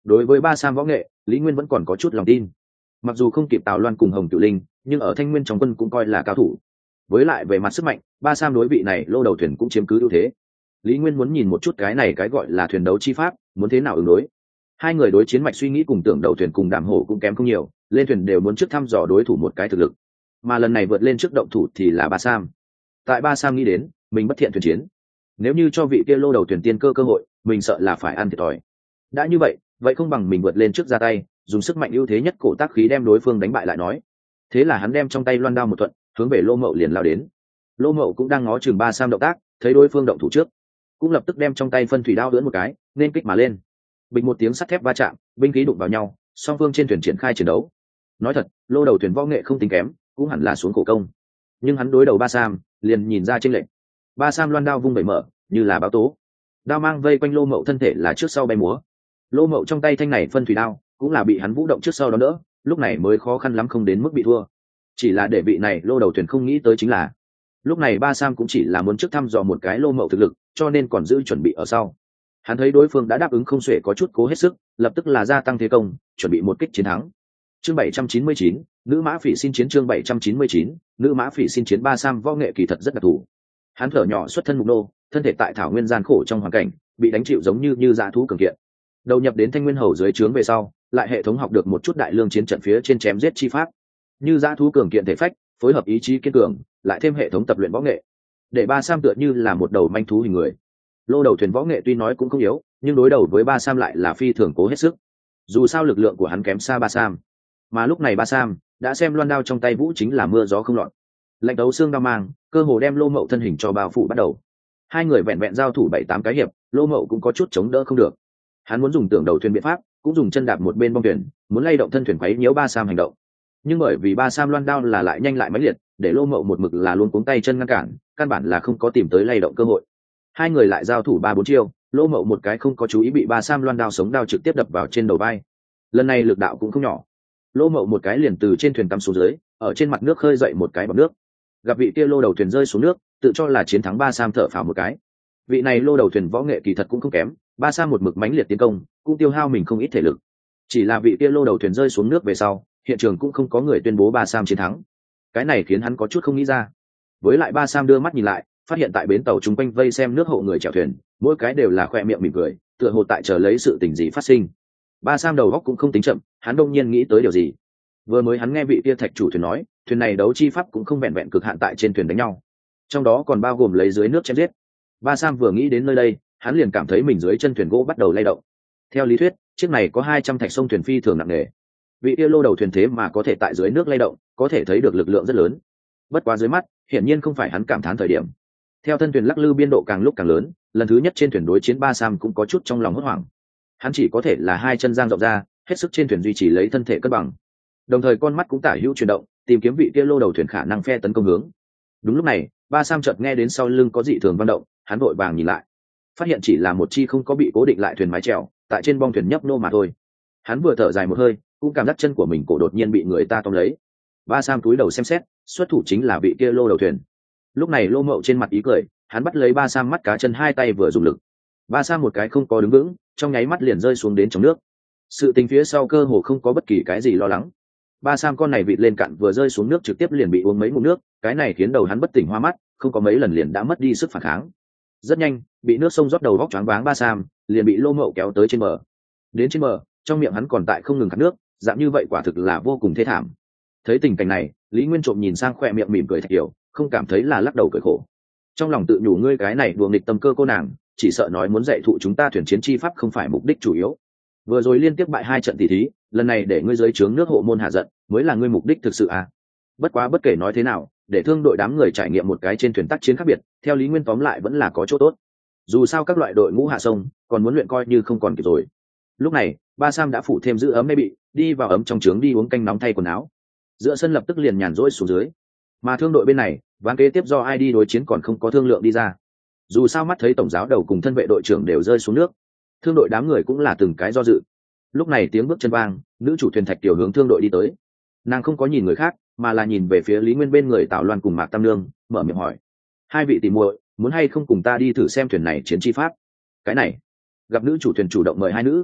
Đối với ba sam võ nghệ, Lý Nguyên vẫn còn có chút lòng tin. Mặc dù không kịp Tào Loan cùng Hồng Cửu Linh, nhưng ở Thanh Nguyên trong quân cũng coi là cao thủ. Với lại về mặt sức mạnh, ba sam đối vị này lô đầu thuyền cũng chiếm cứ ưu thế. Lý Nguyên muốn nhìn một chút cái này cái gọi là thuyền đấu chi pháp, muốn thế nào ứng đối. Hai người đối chiến mạch suy nghĩ cùng tưởng đầu thuyền cùng Đàm Hổ cũng kém không nhiều, lên thuyền đều muốn trước thăm dò đối thủ một cái thực lực. Mà lần này vượt lên trước động thủ thì là ba sam. Tại ba sam nghĩ đến, mình bất thiện thuyền chiến. Nếu như cho vị kia lô đầu thuyền tiên cơ hội, mình sợ là phải ăn thiệt thòi. Đã như vậy không bằng mình vượt lên trước ra tay, dùng sức mạnh ưu thế nhất cổ tác khí đem đối phương đánh bại lại nói. Thế là hắn đem trong tay loan đao một thuận, hướng về Lô Mậu liền lao đến. Lô Mậu cũng đang ngó chừng ba sam động tác, thấy đối phương động thủ trước, cũng lập tức đem trong tay phân thủy đao ưỡn một cái, nên kích mà lên. Bình một tiếng sắt thép va chạm, binh khí đụng vào nhau, song phương trên thuyền triển khai chiến đấu. Nói thật, lô đầu thuyền võ nghệ không tính kém, cũng hẳn là xuống khổ công. Nhưng hắn đối đầu ba sam, liền nhìn ra chênh lệch. Ba sam loan đao vung bẩy mở, như là báo tố. Đao mang vây quanh Lô Mậu thân thể là trước sau bay múa. Lô Mậu trong tay thanh này phân thủy đao, cũng là bị hắn vũ động trước sau đó đỡ, lúc này mới khó khăn lắm không đến mức bị thua. Chỉ là để vị này lô đầu thuyền không nghĩ tới chính là, lúc này ba sam cũng chỉ là muốn trước thăm dò một cái Lô Mậu thực lực, cho nên còn giữ chuẩn bị ở sau. Hắn thấy đối phương đã đáp ứng không xuể có chút cố hết sức, lập tức là gia tăng thế công, chuẩn bị một kích chiến thắng. Chương 799, nữ mã phỉ xin chiến. Chương 799, nữ mã phỉ xin chiến. Ba sam võ nghệ kỳ thật rất đặc thù. Hắn thở nhỏ xuất thân mục nô, thân thể tại thảo nguyên gian khổ trong hoàn cảnh, bị đánh chịu giống như dã thú cường kiện. Đầu nhập đến Thanh Nguyên hầu dưới trướng về sau, lại hệ thống học được một chút đại lương chiến trận phía trên chém giết chi pháp, như dã thú cường kiện thể phách, phối hợp ý chí kiên cường, lại thêm hệ thống tập luyện võ nghệ, để ba sam tựa như là một đầu manh thú hình người. Lô đầu thuyền võ nghệ tuy nói cũng không yếu, nhưng đối đầu với ba sam lại là phi thường cố hết sức. Dù sao lực lượng của hắn kém xa ba sam, mà lúc này ba sam đã xem loan đao trong tay vũ chính là mưa gió không lọt, lạnh đấu xương đao mang, cơ hồ đem Lô Mậu thân hình cho bao phủ bắt đầu. Hai người vẹn vẹn giao thủ 7-8 cái hiệp, Lô Mậu cũng có chút chống đỡ không được. Hắn muốn dùng tưởng đầu thuyền biện pháp, cũng dùng chân đạp một bên bong thuyền, muốn lay động thân thuyền quấy nhiễu ba sam hành động. Nhưng bởi vì ba sam loan đao là lại nhanh lại mãnh liệt, để Lô Mậu một mực là luôn cuống tay chân ngăn cản, căn bản là không có tìm tới lay động cơ hội. Hai người lại giao thủ 3-4 chiêu, Lô Mậu một cái không có chú ý bị ba sam loan đao sống đao trực tiếp đập vào trên đầu vai. Lần này lực đạo cũng không nhỏ, Lô Mậu một cái liền từ trên thuyền cắm xuống dưới, ở trên mặt nước khơi dậy một cái bọt nước. Gặp vị kia lô đầu thuyền rơi xuống nước, tự cho là chiến thắng ba sam thở phào một cái. Vị này lô đầu thuyền võ nghệ kỳ thật cũng không kém, ba sam một mực mãnh liệt tiến công, cũng tiêu hao mình không ít thể lực. Chỉ là vị kia lô đầu thuyền rơi xuống nước về sau, hiện trường cũng không có người tuyên bố ba sam chiến thắng. Cái này khiến hắn có chút không nghĩ ra. Với lại ba sam đưa mắt nhìn lại, phát hiện tại bến tàu chúng quanh vây xem nước hộ người chèo thuyền, mỗi cái đều là khoe miệng mỉm cười, tựa hồ tại chờ lấy sự tình gì phát sinh. Ba sam đầu góc cũng không tính chậm, hắn đông nhiên nghĩ tới điều gì. Vừa mới hắn nghe vị kia thạch chủ thuyền nói, thuyền này đấu chi pháp cũng không vẹn vẹn cực hạn tại trên thuyền đánh nhau, trong đó còn bao gồm lấy dưới nước chém giết. Ba sam vừa nghĩ đến nơi đây, hắn liền cảm thấy mình dưới chân thuyền gỗ bắt đầu lay động. Theo lý thuyết, chiếc này có 200 thạch sông thuyền phi thường nặng nề, vị kia lô đầu thuyền thế mà có thể tại dưới nước lay động, có thể thấy được lực lượng rất lớn. Bất quá dưới mắt, hiển nhiên không phải hắn cảm thán thời điểm. Theo thân thuyền lắc lư biên độ càng lúc càng lớn, lần thứ nhất trên thuyền đối chiến ba sam cũng có chút trong lòng hốt hoảng. Hắn chỉ có thể là hai chân dang rộng ra, hết sức trên thuyền duy trì lấy thân thể cân bằng, đồng thời con mắt cũng tả hữu chuyển động, tìm kiếm vị kia lô đầu thuyền khả năng phe tấn công hướng. Đúng lúc này, ba sam chợt nghe đến sau lưng có dị thường vận động, hắn vội vàng nhìn lại, phát hiện chỉ là một chi không có bị cố định lại thuyền mái chèo, tại trên bong thuyền nhấp nô mà thôi. Hắn vừa thở dài một hơi, cũng cảm giác chân của mình cổ đột nhiên bị người ta tóm lấy. Ba sam cúi đầu xem xét, xuất thủ chính là vị kia lô đầu thuyền. Lúc này Lô Mậu trên mặt ý cười, hắn bắt lấy ba sam mắt cá chân hai tay vừa dùng lực, ba sam một cái không có đứng vững, trong nháy mắt liền rơi xuống đến trong nước. Sự tình phía sau cơ hồ không có bất kỳ cái gì lo lắng. Ba sam con này vịt lên cạn vừa rơi xuống nước trực tiếp liền bị uống mấy ngụm nước, cái này khiến đầu hắn bất tỉnh hoa mắt, không có mấy lần liền đã mất đi sức phản kháng. Rất nhanh, bị nước sông rót đầu vóc choáng váng ba sam liền bị Lô Mậu kéo tới trên bờ. Đến trên bờ, trong miệng hắn còn tại không ngừng khát nước, dạng như vậy quả thực là vô cùng thê thảm. Thấy tình cảnh này, Lý Nguyên trộm nhìn sang khoe miệng mỉm cười Thạch Kiều, không cảm thấy là lắc đầu cười khổ. Trong lòng tự nhủ ngươi cái này đùa nghịch tâm cơ cô nàng, chỉ sợ nói muốn dạy thụ chúng ta thuyền chiến chi pháp không phải mục đích chủ yếu. Vừa rồi liên tiếp bại 2 trận tỷ thí, lần này để ngươi dưới trướng nước hộ môn hạ giận, mới là ngươi mục đích thực sự à? Bất quá bất kể nói thế nào, để thương đội đám người trải nghiệm một cái trên thuyền tác chiến khác biệt, theo Lý Nguyên tóm lại vẫn là có chỗ tốt. Dù sao các loại đội ngũ hạ sông, còn muốn luyện coi như không còn kịp rồi. Lúc này, ba sam đã phủ thêm giữ ấm may bị, đi vào ấm trong trướng đi uống canh nóng thay quần áo. Giữa sân lập tức liền nhàn rỗi xuống dưới. Mà thương đội bên này, ván kế tiếp do ai đi đối chiến còn không có thương lượng đi ra. Dù sao mắt thấy tổng giáo đầu cùng thân vệ đội trưởng đều rơi xuống nước, thương đội đám người cũng là từng cái do dự. Lúc này tiếng bước chân vang, nữ chủ thuyền Thạch Kiều hướng thương đội đi tới. Nàng không có nhìn người khác, mà là nhìn về phía Lý Nguyên bên người Tào Loan cùng Mạc Tam Nương, mở miệng hỏi: hai vị tìm muội, muốn hay không cùng ta đi thử xem thuyền này chiến chi pháp? Cái này, gặp nữ chủ thuyền chủ động mời hai nữ,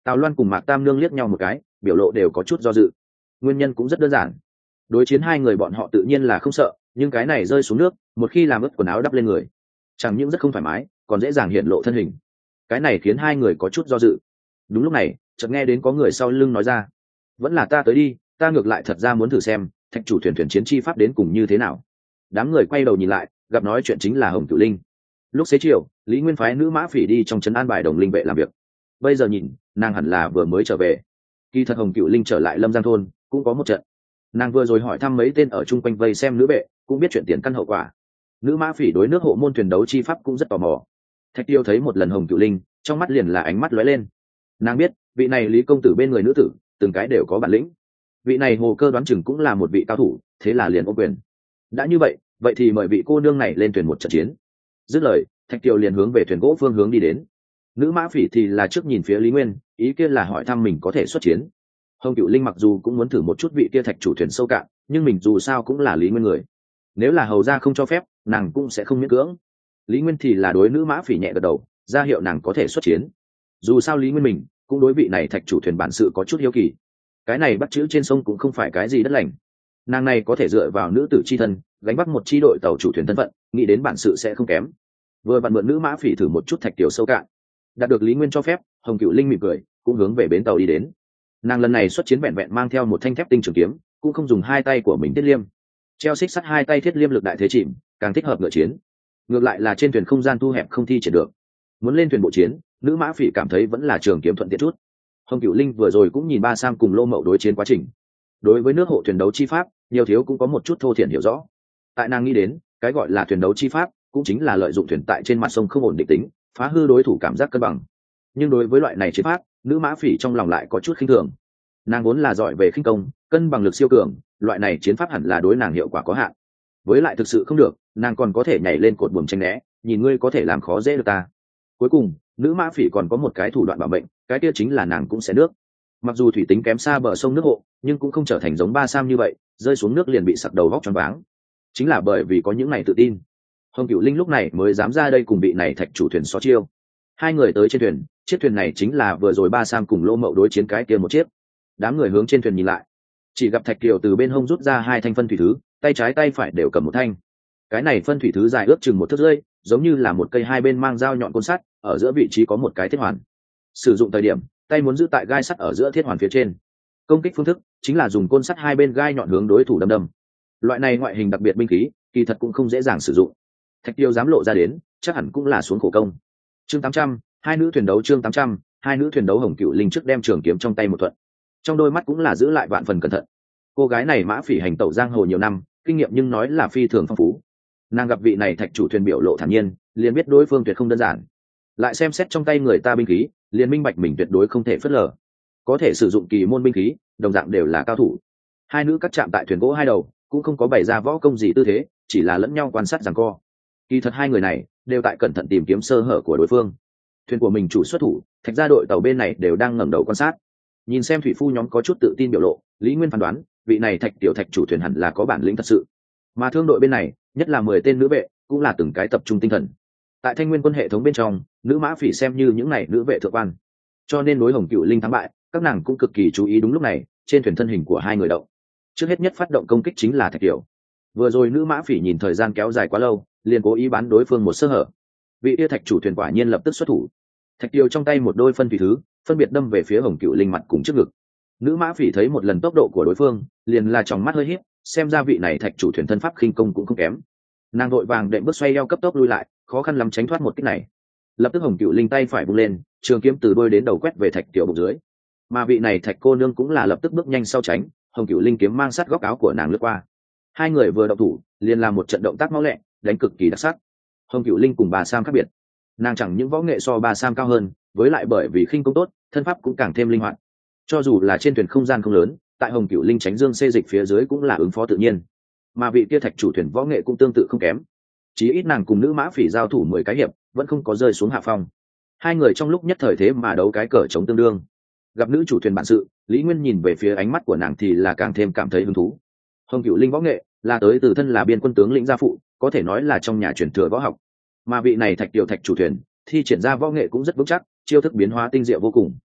Tào Loan cùng Mạc Tam Nương liếc nhau một cái, biểu lộ đều có chút do dự. Nguyên nhân cũng rất đơn giản, đối chiến hai người bọn họ tự nhiên là không sợ, nhưng cái này rơi xuống nước, một khi làm ướt quần áo đắp lên người, chẳng những rất không thoải mái, còn dễ dàng hiện lộ thân hình. Cái này khiến hai người có chút do dự. Đúng lúc này, chợt nghe đến có người sau lưng nói ra: vẫn là ta tới đi, ta ngược lại thật ra muốn thử xem thạch chủ thuyền chiến chi pháp đến cùng như thế nào. Đám người quay đầu nhìn lại, gặp nói chuyện chính là Hồng Cửu Linh. Lúc xế chiều, Lý Nguyên phái nữ mã phỉ đi trong trấn an bài đồng linh vệ làm việc. Bây giờ nhìn, nàng hẳn là vừa mới trở về. Kỳ thật Hồng Cửu Linh trở lại Lâm Giang thôn cũng có một trận. Nàng vừa rồi hỏi thăm mấy tên ở chung quanh vây xem nữ vệ, cũng biết chuyện tiền căn hậu quả. Nữ mã phỉ đối nước hộ môn thuyền đấu chi pháp cũng rất tò mò. Thạch Tiêu thấy một lần Hồng Cửu Linh, trong mắt liền là ánh mắt lóe lên. Nàng biết vị này Lý công tử bên người nữ tử từng cái đều có bản lĩnh, vị này Hồ Cơ đoán chừng cũng là một vị cao thủ, thế là liền ôm quyền. Đã như vậy, vậy thì mời vị cô nương này lên thuyền một trận chiến. Dứt lời, Thạch Tiêu liền hướng về thuyền gỗ phương hướng đi đến. Nữ mã phỉ thì là trước nhìn phía Lý Nguyên, ý kia là hỏi thăm mình có thể xuất chiến. Hồng Cửu Linh mặc dù cũng muốn thử một chút vị kia thạch chủ thuyền sâu cạn, nhưng mình dù sao cũng là Lý Nguyên người, nếu là hầu gia không cho phép, nàng cũng sẽ không miễn cưỡng. Lý Nguyên thì là đối nữ mã phỉ nhẹ gật đầu, ra hiệu nàng có thể xuất chiến. Dù sao Lý Nguyên mình cũng đối vị này thạch chủ thuyền bản sự có chút hiếu kỳ. Cái này bắt chữ trên sông cũng không phải cái gì đất lành, nàng này có thể dựa vào nữ tử chi thân gánh vác một chi đội tàu chủ thuyền thân phận, nghĩ đến bản sự sẽ không kém. Vừa vặn mượn nữ mã phỉ thử một chút thạch tiểu sâu cạn. Đạt được Lý Nguyên cho phép, Hồng Cửu Linh mỉm cười, cũng hướng về bến tàu đi đến. Nàng lần này xuất chiến vẹn vẹn mang theo một thanh thép tinh trường kiếm, cũng không dùng hai tay của mình thiết liêm. Treo xích sắt hai tay thiết liêm lực đại thế chìm, càng thích hợp ngựa chiến. Ngược lại là trên thuyền không gian thu hẹp không thi triển được. Muốn lên thuyền bộ chiến, nữ mã phỉ cảm thấy vẫn là trường kiếm thuận tiện chút. Hồng Cửu Linh vừa rồi cũng nhìn Ba Sam cùng Lô Mậu đối chiến quá trình. Đối với nước hộ thuyền đấu chi pháp, nhiều thiếu cũng có một chút thô thiển hiểu rõ. Tại nàng nghĩ đến, cái gọi là thuyền đấu chi pháp, cũng chính là lợi dụng thuyền tại trên mặt sông không ổn định tính, phá hư đối thủ cảm giác cân bằng. Nhưng đối với loại này chiến pháp, nữ mã phỉ trong lòng lại có chút khinh thường. Nàng vốn là giỏi về khinh công, cân bằng lực siêu cường, loại này chiến pháp hẳn là đối nàng hiệu quả có hạn. Với lại thực sự không được, nàng còn có thể nhảy lên cột buồm tranh né, nhìn ngươi có thể làm khó dễ được ta. Cuối cùng, nữ mã phỉ còn có một cái thủ đoạn bảo mệnh, cái kia chính là nàng cũng sẽ nước. Mặc dù thủy tính kém xa bờ sông nước hộ, nhưng cũng không trở thành giống Ba Sam như vậy, rơi xuống nước liền bị sặc đầu vóc choáng váng. Chính là bởi vì có những này tự tin, Hồng Cửu Linh lúc này mới dám ra đây cùng vị này thạch chủ thuyền so chiêu. Hai người tới trên thuyền, chiếc thuyền này chính là vừa rồi Ba Sam cùng Lô Mậu đối chiến cái kia một chiếc. Đám người hướng trên thuyền nhìn lại, chỉ gặp Thạch Kiều từ bên hông rút ra hai thanh phân thủy thứ, tay trái tay phải đều cầm một thanh. Cái này phân thủy thứ dài ước chừng 1 thước rưỡi, giống như là một cây hai bên mang dao nhọn côn sắt, ở giữa vị trí có một cái thiết hoàn. Sử dụng thời điểm, tay muốn giữ tại gai sắt ở giữa thiết hoàn phía trên. Công kích phương thức chính là dùng côn sắt hai bên gai nhọn hướng đối thủ đâm đâm. Loại này ngoại hình đặc biệt binh khí, kỳ thật cũng không dễ dàng sử dụng. Thạch Kiều dám lộ ra đến, chắc hẳn cũng là xuống khổ công. Chương 800, hai nữ thuyền đấu. Chương 800, hai nữ thuyền đấu. Hồng Cửu Linh trước đem trường kiếm trong tay một thuận, trong đôi mắt cũng là giữ lại vạn phần cẩn thận. Cô gái này mã phỉ hành tẩu giang hồ nhiều năm, kinh nghiệm nhưng nói là phi thường phong phú. Nàng gặp vị này thạch chủ thuyền biểu lộ thản nhiên, liền biết đối phương tuyệt không đơn giản. Lại xem xét trong tay người ta binh khí, liền minh bạch mình tuyệt đối không thể phớt lờ. Có thể sử dụng kỳ môn binh khí, đồng dạng đều là cao thủ. Hai nữ cắt chạm tại thuyền gỗ hai đầu, cũng không có bày ra võ công gì tư thế, chỉ là lẫn nhau quan sát giằng co. Kỳ thật hai người này đều tại cẩn thận tìm kiếm sơ hở của đối phương. Thuyền của mình chủ xuất thủ, thạch gia đội tàu bên này đều đang ngẩng đầu quan sát. Nhìn xem thủy phu nhóm có chút tự tin biểu lộ, Lý Nguyên phán đoán vị này thạch tiểu thạch chủ thuyền hẳn là có bản lĩnh thật sự. Mà thương đội bên này, nhất là 10 tên nữ vệ, cũng là từng cái tập trung tinh thần. Tại Thanh Nguyên quân hệ thống bên trong, nữ mã phỉ xem như những này nữ vệ thượng quan, cho nên đối Hồng Cửu Linh thắng bại, các nàng cũng cực kỳ chú ý. Đúng lúc này, trên thuyền thân hình của hai người động. Trước hết nhất phát động công kích chính là Thạch Tiểu. Vừa rồi nữ mã phỉ nhìn thời gian kéo dài quá lâu, liền cố ý bán đối phương một sơ hở. Vị yêu thạch chủ thuyền quả nhiên lập tức xuất thủ. Thạch Tiểu trong tay một đôi phân thủy thứ, phân biệt đâm về phía Hồng Cửu Linh mặt cùng trước ngực. Nữ mã phỉ thấy một lần tốc độ của đối phương, liền là tròng mắt hơi híp, xem ra vị này thạch chủ thuyền thân pháp khinh công cũng không kém. Nàng vội vàng đệm bước xoay eo cấp tốc lui lại, khó khăn lắm tránh thoát một kích này. Lập tức Hồng Cửu Linh tay phải vung lên, trường kiếm từ đôi đến đầu quét về Thạch Tiểu bụng dưới. Mà vị này Thạch cô nương cũng là lập tức bước nhanh sau tránh, Hồng Cửu Linh kiếm mang sát góc áo của nàng lướt qua. Hai người vừa động thủ, liền làm một trận động tác mau lẹ, đánh cực kỳ đặc sắc. Hồng Cửu Linh cùng Bà Sam khác biệt, nàng chẳng những võ nghệ so Bà Sam cao hơn, với lại bởi vì khinh công tốt, thân pháp cũng càng thêm linh hoạt. Cho dù là trên thuyền không gian không lớn, tại Hồng Cửu Linh tránh dương xê dịch phía dưới cũng là ứng phó tự nhiên. Mà vị kia thạch chủ thuyền võ nghệ cũng tương tự không kém, chí ít nàng cùng nữ mã phỉ giao thủ 10 cái hiệp, vẫn không có rơi xuống hạ phong. Hai người trong lúc nhất thời thế mà đấu cái cờ chống tương đương. Gặp nữ chủ thuyền bản sự, Lý Nguyên nhìn về phía ánh mắt của nàng thì là càng thêm cảm thấy hứng thú. Hồng Cửu Linh võ nghệ là tới từ thân là biên quân tướng lĩnh gia phụ, có thể nói là trong nhà truyền thừa võ học. Mà vị này thạch tiểu thạch chủ thuyền thi triển ra võ nghệ cũng rất vững chắc, chiêu thức biến hóa tinh diệu vô cùng.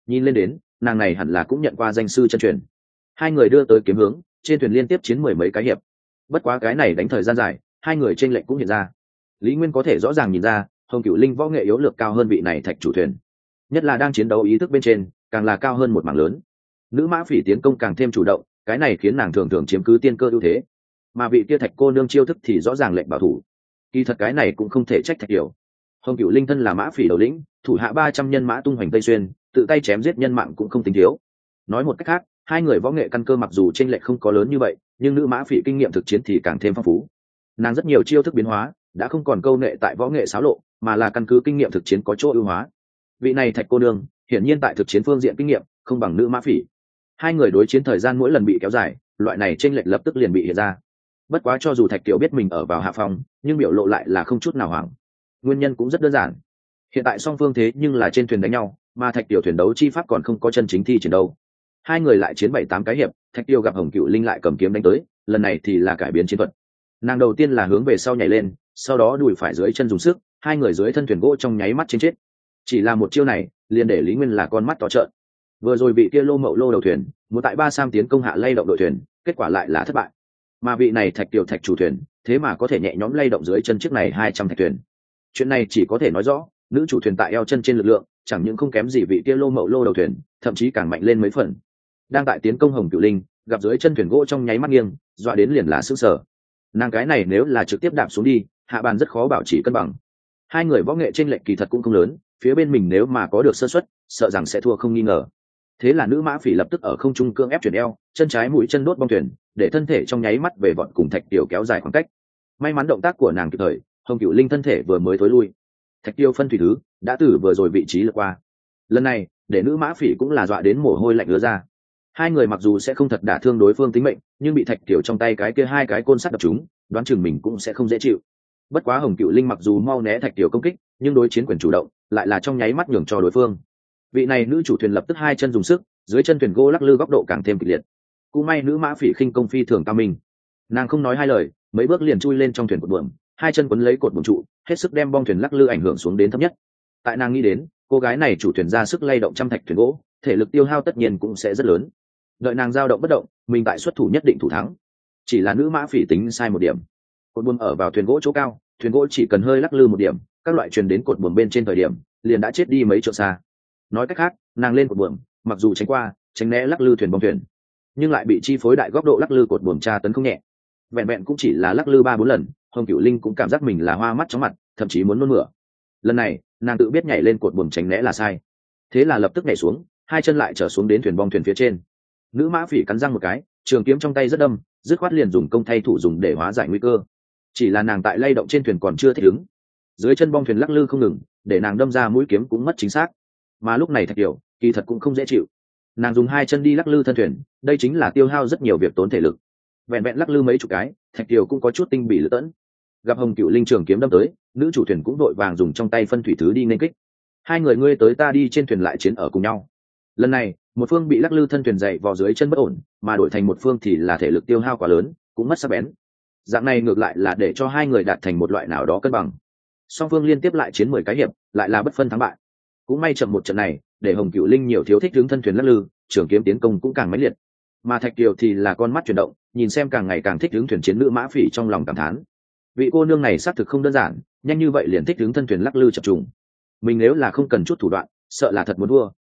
nhìn lên đến nàng này hẳn là cũng nhận qua danh sư chân truyền. Hai người đưa tới kiếm hướng, trên thuyền liên tiếp chiến mười mấy cái hiệp. Bất quá cái này đánh thời gian dài, hai người trên lệnh cũng hiện ra. Lý Nguyên có thể rõ ràng nhìn ra Hồng Cửu Linh võ nghệ yếu lược cao hơn vị này thạch chủ thuyền, nhất là đang chiến đấu ý thức bên trên càng là cao hơn một mảng lớn. Nữ mã phỉ tiến công càng thêm chủ động, cái này khiến nàng thường thường chiếm cứ tiên cơ ưu thế, mà vị kia thạch cô nương chiêu thức thì rõ ràng lệnh bảo thủ. Kỳ thật cái này cũng không thể trách thạch hiểu. Hồng Cửu Linh thân là mã phỉ đầu lĩnh, thủ hạ 300 nhân mã tung hoành tây xuyên, tự tay chém giết nhân mạng cũng không tính thiếu. Nói một cách khác, hai người võ nghệ căn cơ mặc dù chênh lệch không có lớn như vậy, nhưng nữ mã phỉ kinh nghiệm thực chiến thì càng thêm phong phú. Nàng rất nhiều chiêu thức biến hóa đã không còn câu nệ tại võ nghệ xáo lộ, mà là căn cứ kinh nghiệm thực chiến có chỗ ưu hóa. Vị này thạch cô nương hiển nhiên tại thực chiến phương diện kinh nghiệm không bằng nữ mã phỉ. Hai người đối chiến thời gian mỗi lần bị kéo dài, loại này chênh lệch lập tức liền bị hiện ra. Bất quá cho dù thạch kiều biết mình ở vào hạ phòng, nhưng biểu lộ lại là không chút nào hoảng. Nguyên nhân cũng rất đơn giản, hiện tại song phương thế nhưng là trên thuyền đánh nhau, mà thạch kiều thuyền đấu chi pháp còn không có chân chính thi triển đâu. Hai người lại chiến 7-8 cái hiệp, thạch kiều gặp Hồng Cửu Linh lại cầm kiếm đánh tới, lần này thì là cải biến chiến thuật. Nàng đầu tiên là hướng về sau nhảy lên, sau đó đùi phải dưới chân dùng sức, hai người dưới thân thuyền gỗ trong nháy mắt chiến chết. Chỉ là một chiêu này liền để Lý Nguyên là con mắt to trợn. Vừa rồi bị kia lô mậu lô đầu thuyền muốn tại ba sam tiến công hạ lay động đội thuyền, kết quả lại là thất bại. Mà vị này thạch kiều thạch chủ thuyền thế mà có thể nhẹ nhõm lay động dưới chân chiếc này 200 thạch thuyền. Chuyện này chỉ có thể nói rõ nữ chủ thuyền tại eo chân trên lực lượng chẳng những không kém gì vị kia lô mậu lô đầu thuyền, thậm chí càng mạnh lên mấy phần. Đang tại tiến công Hồng Cửu Linh gặp dưới chân thuyền gỗ trong nháy mắt nghiêng, dọa đến liền là sững sờ. Nàng cái này nếu là trực tiếp đạp xuống đi, hạ bàn rất khó bảo trì cân bằng. Hai người võ nghệ trên lệch kỳ thật cũng không lớn, phía bên mình nếu mà có được sơ suất, sợ rằng sẽ thua không nghi ngờ. Thế là nữ mã phỉ lập tức ở không trung cương ép chuyển eo, chân trái mũi chân đốt bong thuyền, để thân thể trong nháy mắt về vọt cùng thạch tiểu kéo dài khoảng cách. May mắn động tác của nàng kịp thời, Hồng Cửu Linh thân thể vừa mới thối lui, thạch tiêu phân thủy thứ đã từ vừa rồi vị trí lướt qua. Lần này để nữ mã phỉ cũng là dọa đến mồ hôi lạnh ứa ra. Hai người mặc dù sẽ không thật đả thương đối phương tính mệnh, nhưng bị thạch tiểu trong tay cái kia hai cái côn sắt đập chúng, đoán chừng mình cũng sẽ không dễ chịu. Bất quá Hồng Cửu Linh mặc dù mau né thạch tiểu công kích, nhưng đối chiến quyền chủ động lại là trong nháy mắt nhường cho đối phương. Vị này nữ chủ thuyền lập tức hai chân dùng sức, dưới chân thuyền gỗ lắc lư góc độ càng thêm kịch liệt. Cũng may nữ mã phỉ khinh công phi thường cao minh, nàng không nói hai lời, mấy bước liền chui lên trong thuyền cột buồm, hai chân quấn lấy cột buồm trụ, hết sức đem bong thuyền lắc lư ảnh hưởng xuống đến thấp nhất. Tại nàng nghĩ đến, cô gái này chủ thuyền ra sức lay động trăm thạch thuyền gỗ, thể lực tiêu hao tất nhiên cũng sẽ rất lớn. Đợi nàng dao động bất động, mình tại xuất thủ nhất định thủ thắng. Chỉ là nữ mã phỉ tính sai một điểm, cột buồm ở vào thuyền gỗ chỗ cao, thuyền gỗ chỉ cần hơi lắc lư một điểm, các loại truyền đến cột buồm bên trên thời điểm liền đã chết đi mấy trượng xa. Nói cách khác, nàng lên cột buồm, mặc dù tránh qua tránh né lắc lư thuyền bong thuyền, nhưng lại bị chi phối đại góc độ lắc lư cột buồm tra tấn không nhẹ. Vẹn vẹn cũng chỉ là lắc lư 3-4 lần, Hồng Cửu Linh cũng cảm giác mình là hoa mắt chóng mặt, thậm chí muốn nôn mửa. Lần này nàng tự biết nhảy lên cột buồm tránh né là sai, thế là lập tức nhảy xuống, hai chân lại trở xuống đến thuyền bong thuyền phía trên. Nữ mã phỉ cắn răng một cái, trường kiếm trong tay rất đâm, dứt khoát liền dùng công thay thủ dùng để hóa giải nguy cơ. Chỉ là nàng tại lay động trên thuyền còn chưa thích ứng, dưới chân bong thuyền lắc lư không ngừng, để nàng đâm ra mũi kiếm cũng mất chính xác. Mà lúc này thạch tiểu kỳ thật cũng không dễ chịu, nàng dùng hai chân đi lắc lư thân thuyền, đây chính là tiêu hao rất nhiều việc tốn thể lực. Vẹn vẹn lắc lư mấy chục cái, thạch tiểu cũng có chút tinh bị lựa tẫn. Gặp Hồng Cửu Linh trường kiếm đâm tới, nữ chủ thuyền cũng đội vàng dùng trong tay phân thủy thứ đi nên kích. Hai người ngươi tới ta đi trên thuyền lại chiến ở cùng nhau. Lần này một phương bị lắc lư thân thuyền dậy vò dưới chân bất ổn, mà đổi thành một phương thì là thể lực tiêu hao quá lớn, cũng mất sắc bén. Dạng này ngược lại là để cho hai người đạt thành một loại nào đó cân bằng. Song phương liên tiếp lại chiến 10 cái hiệp, lại là bất phân thắng bại. Cũng may chậm một trận này, để Hồng Cửu Linh nhiều thiếu thích hướng thân thuyền lắc lư, trường kiếm tiến công cũng càng mãnh liệt. Mà Thạch Kiều thì là con mắt chuyển động, nhìn xem càng ngày càng thích hướng thuyền chiến nữ mã phỉ, trong lòng cảm thán. Vị cô nương này xác thực không đơn giản, nhanh như vậy liền thích hướng thân thuyền lắc lư chập trùng. Mình nếu là không cần chút thủ đoạn, sợ là thật muốn đua.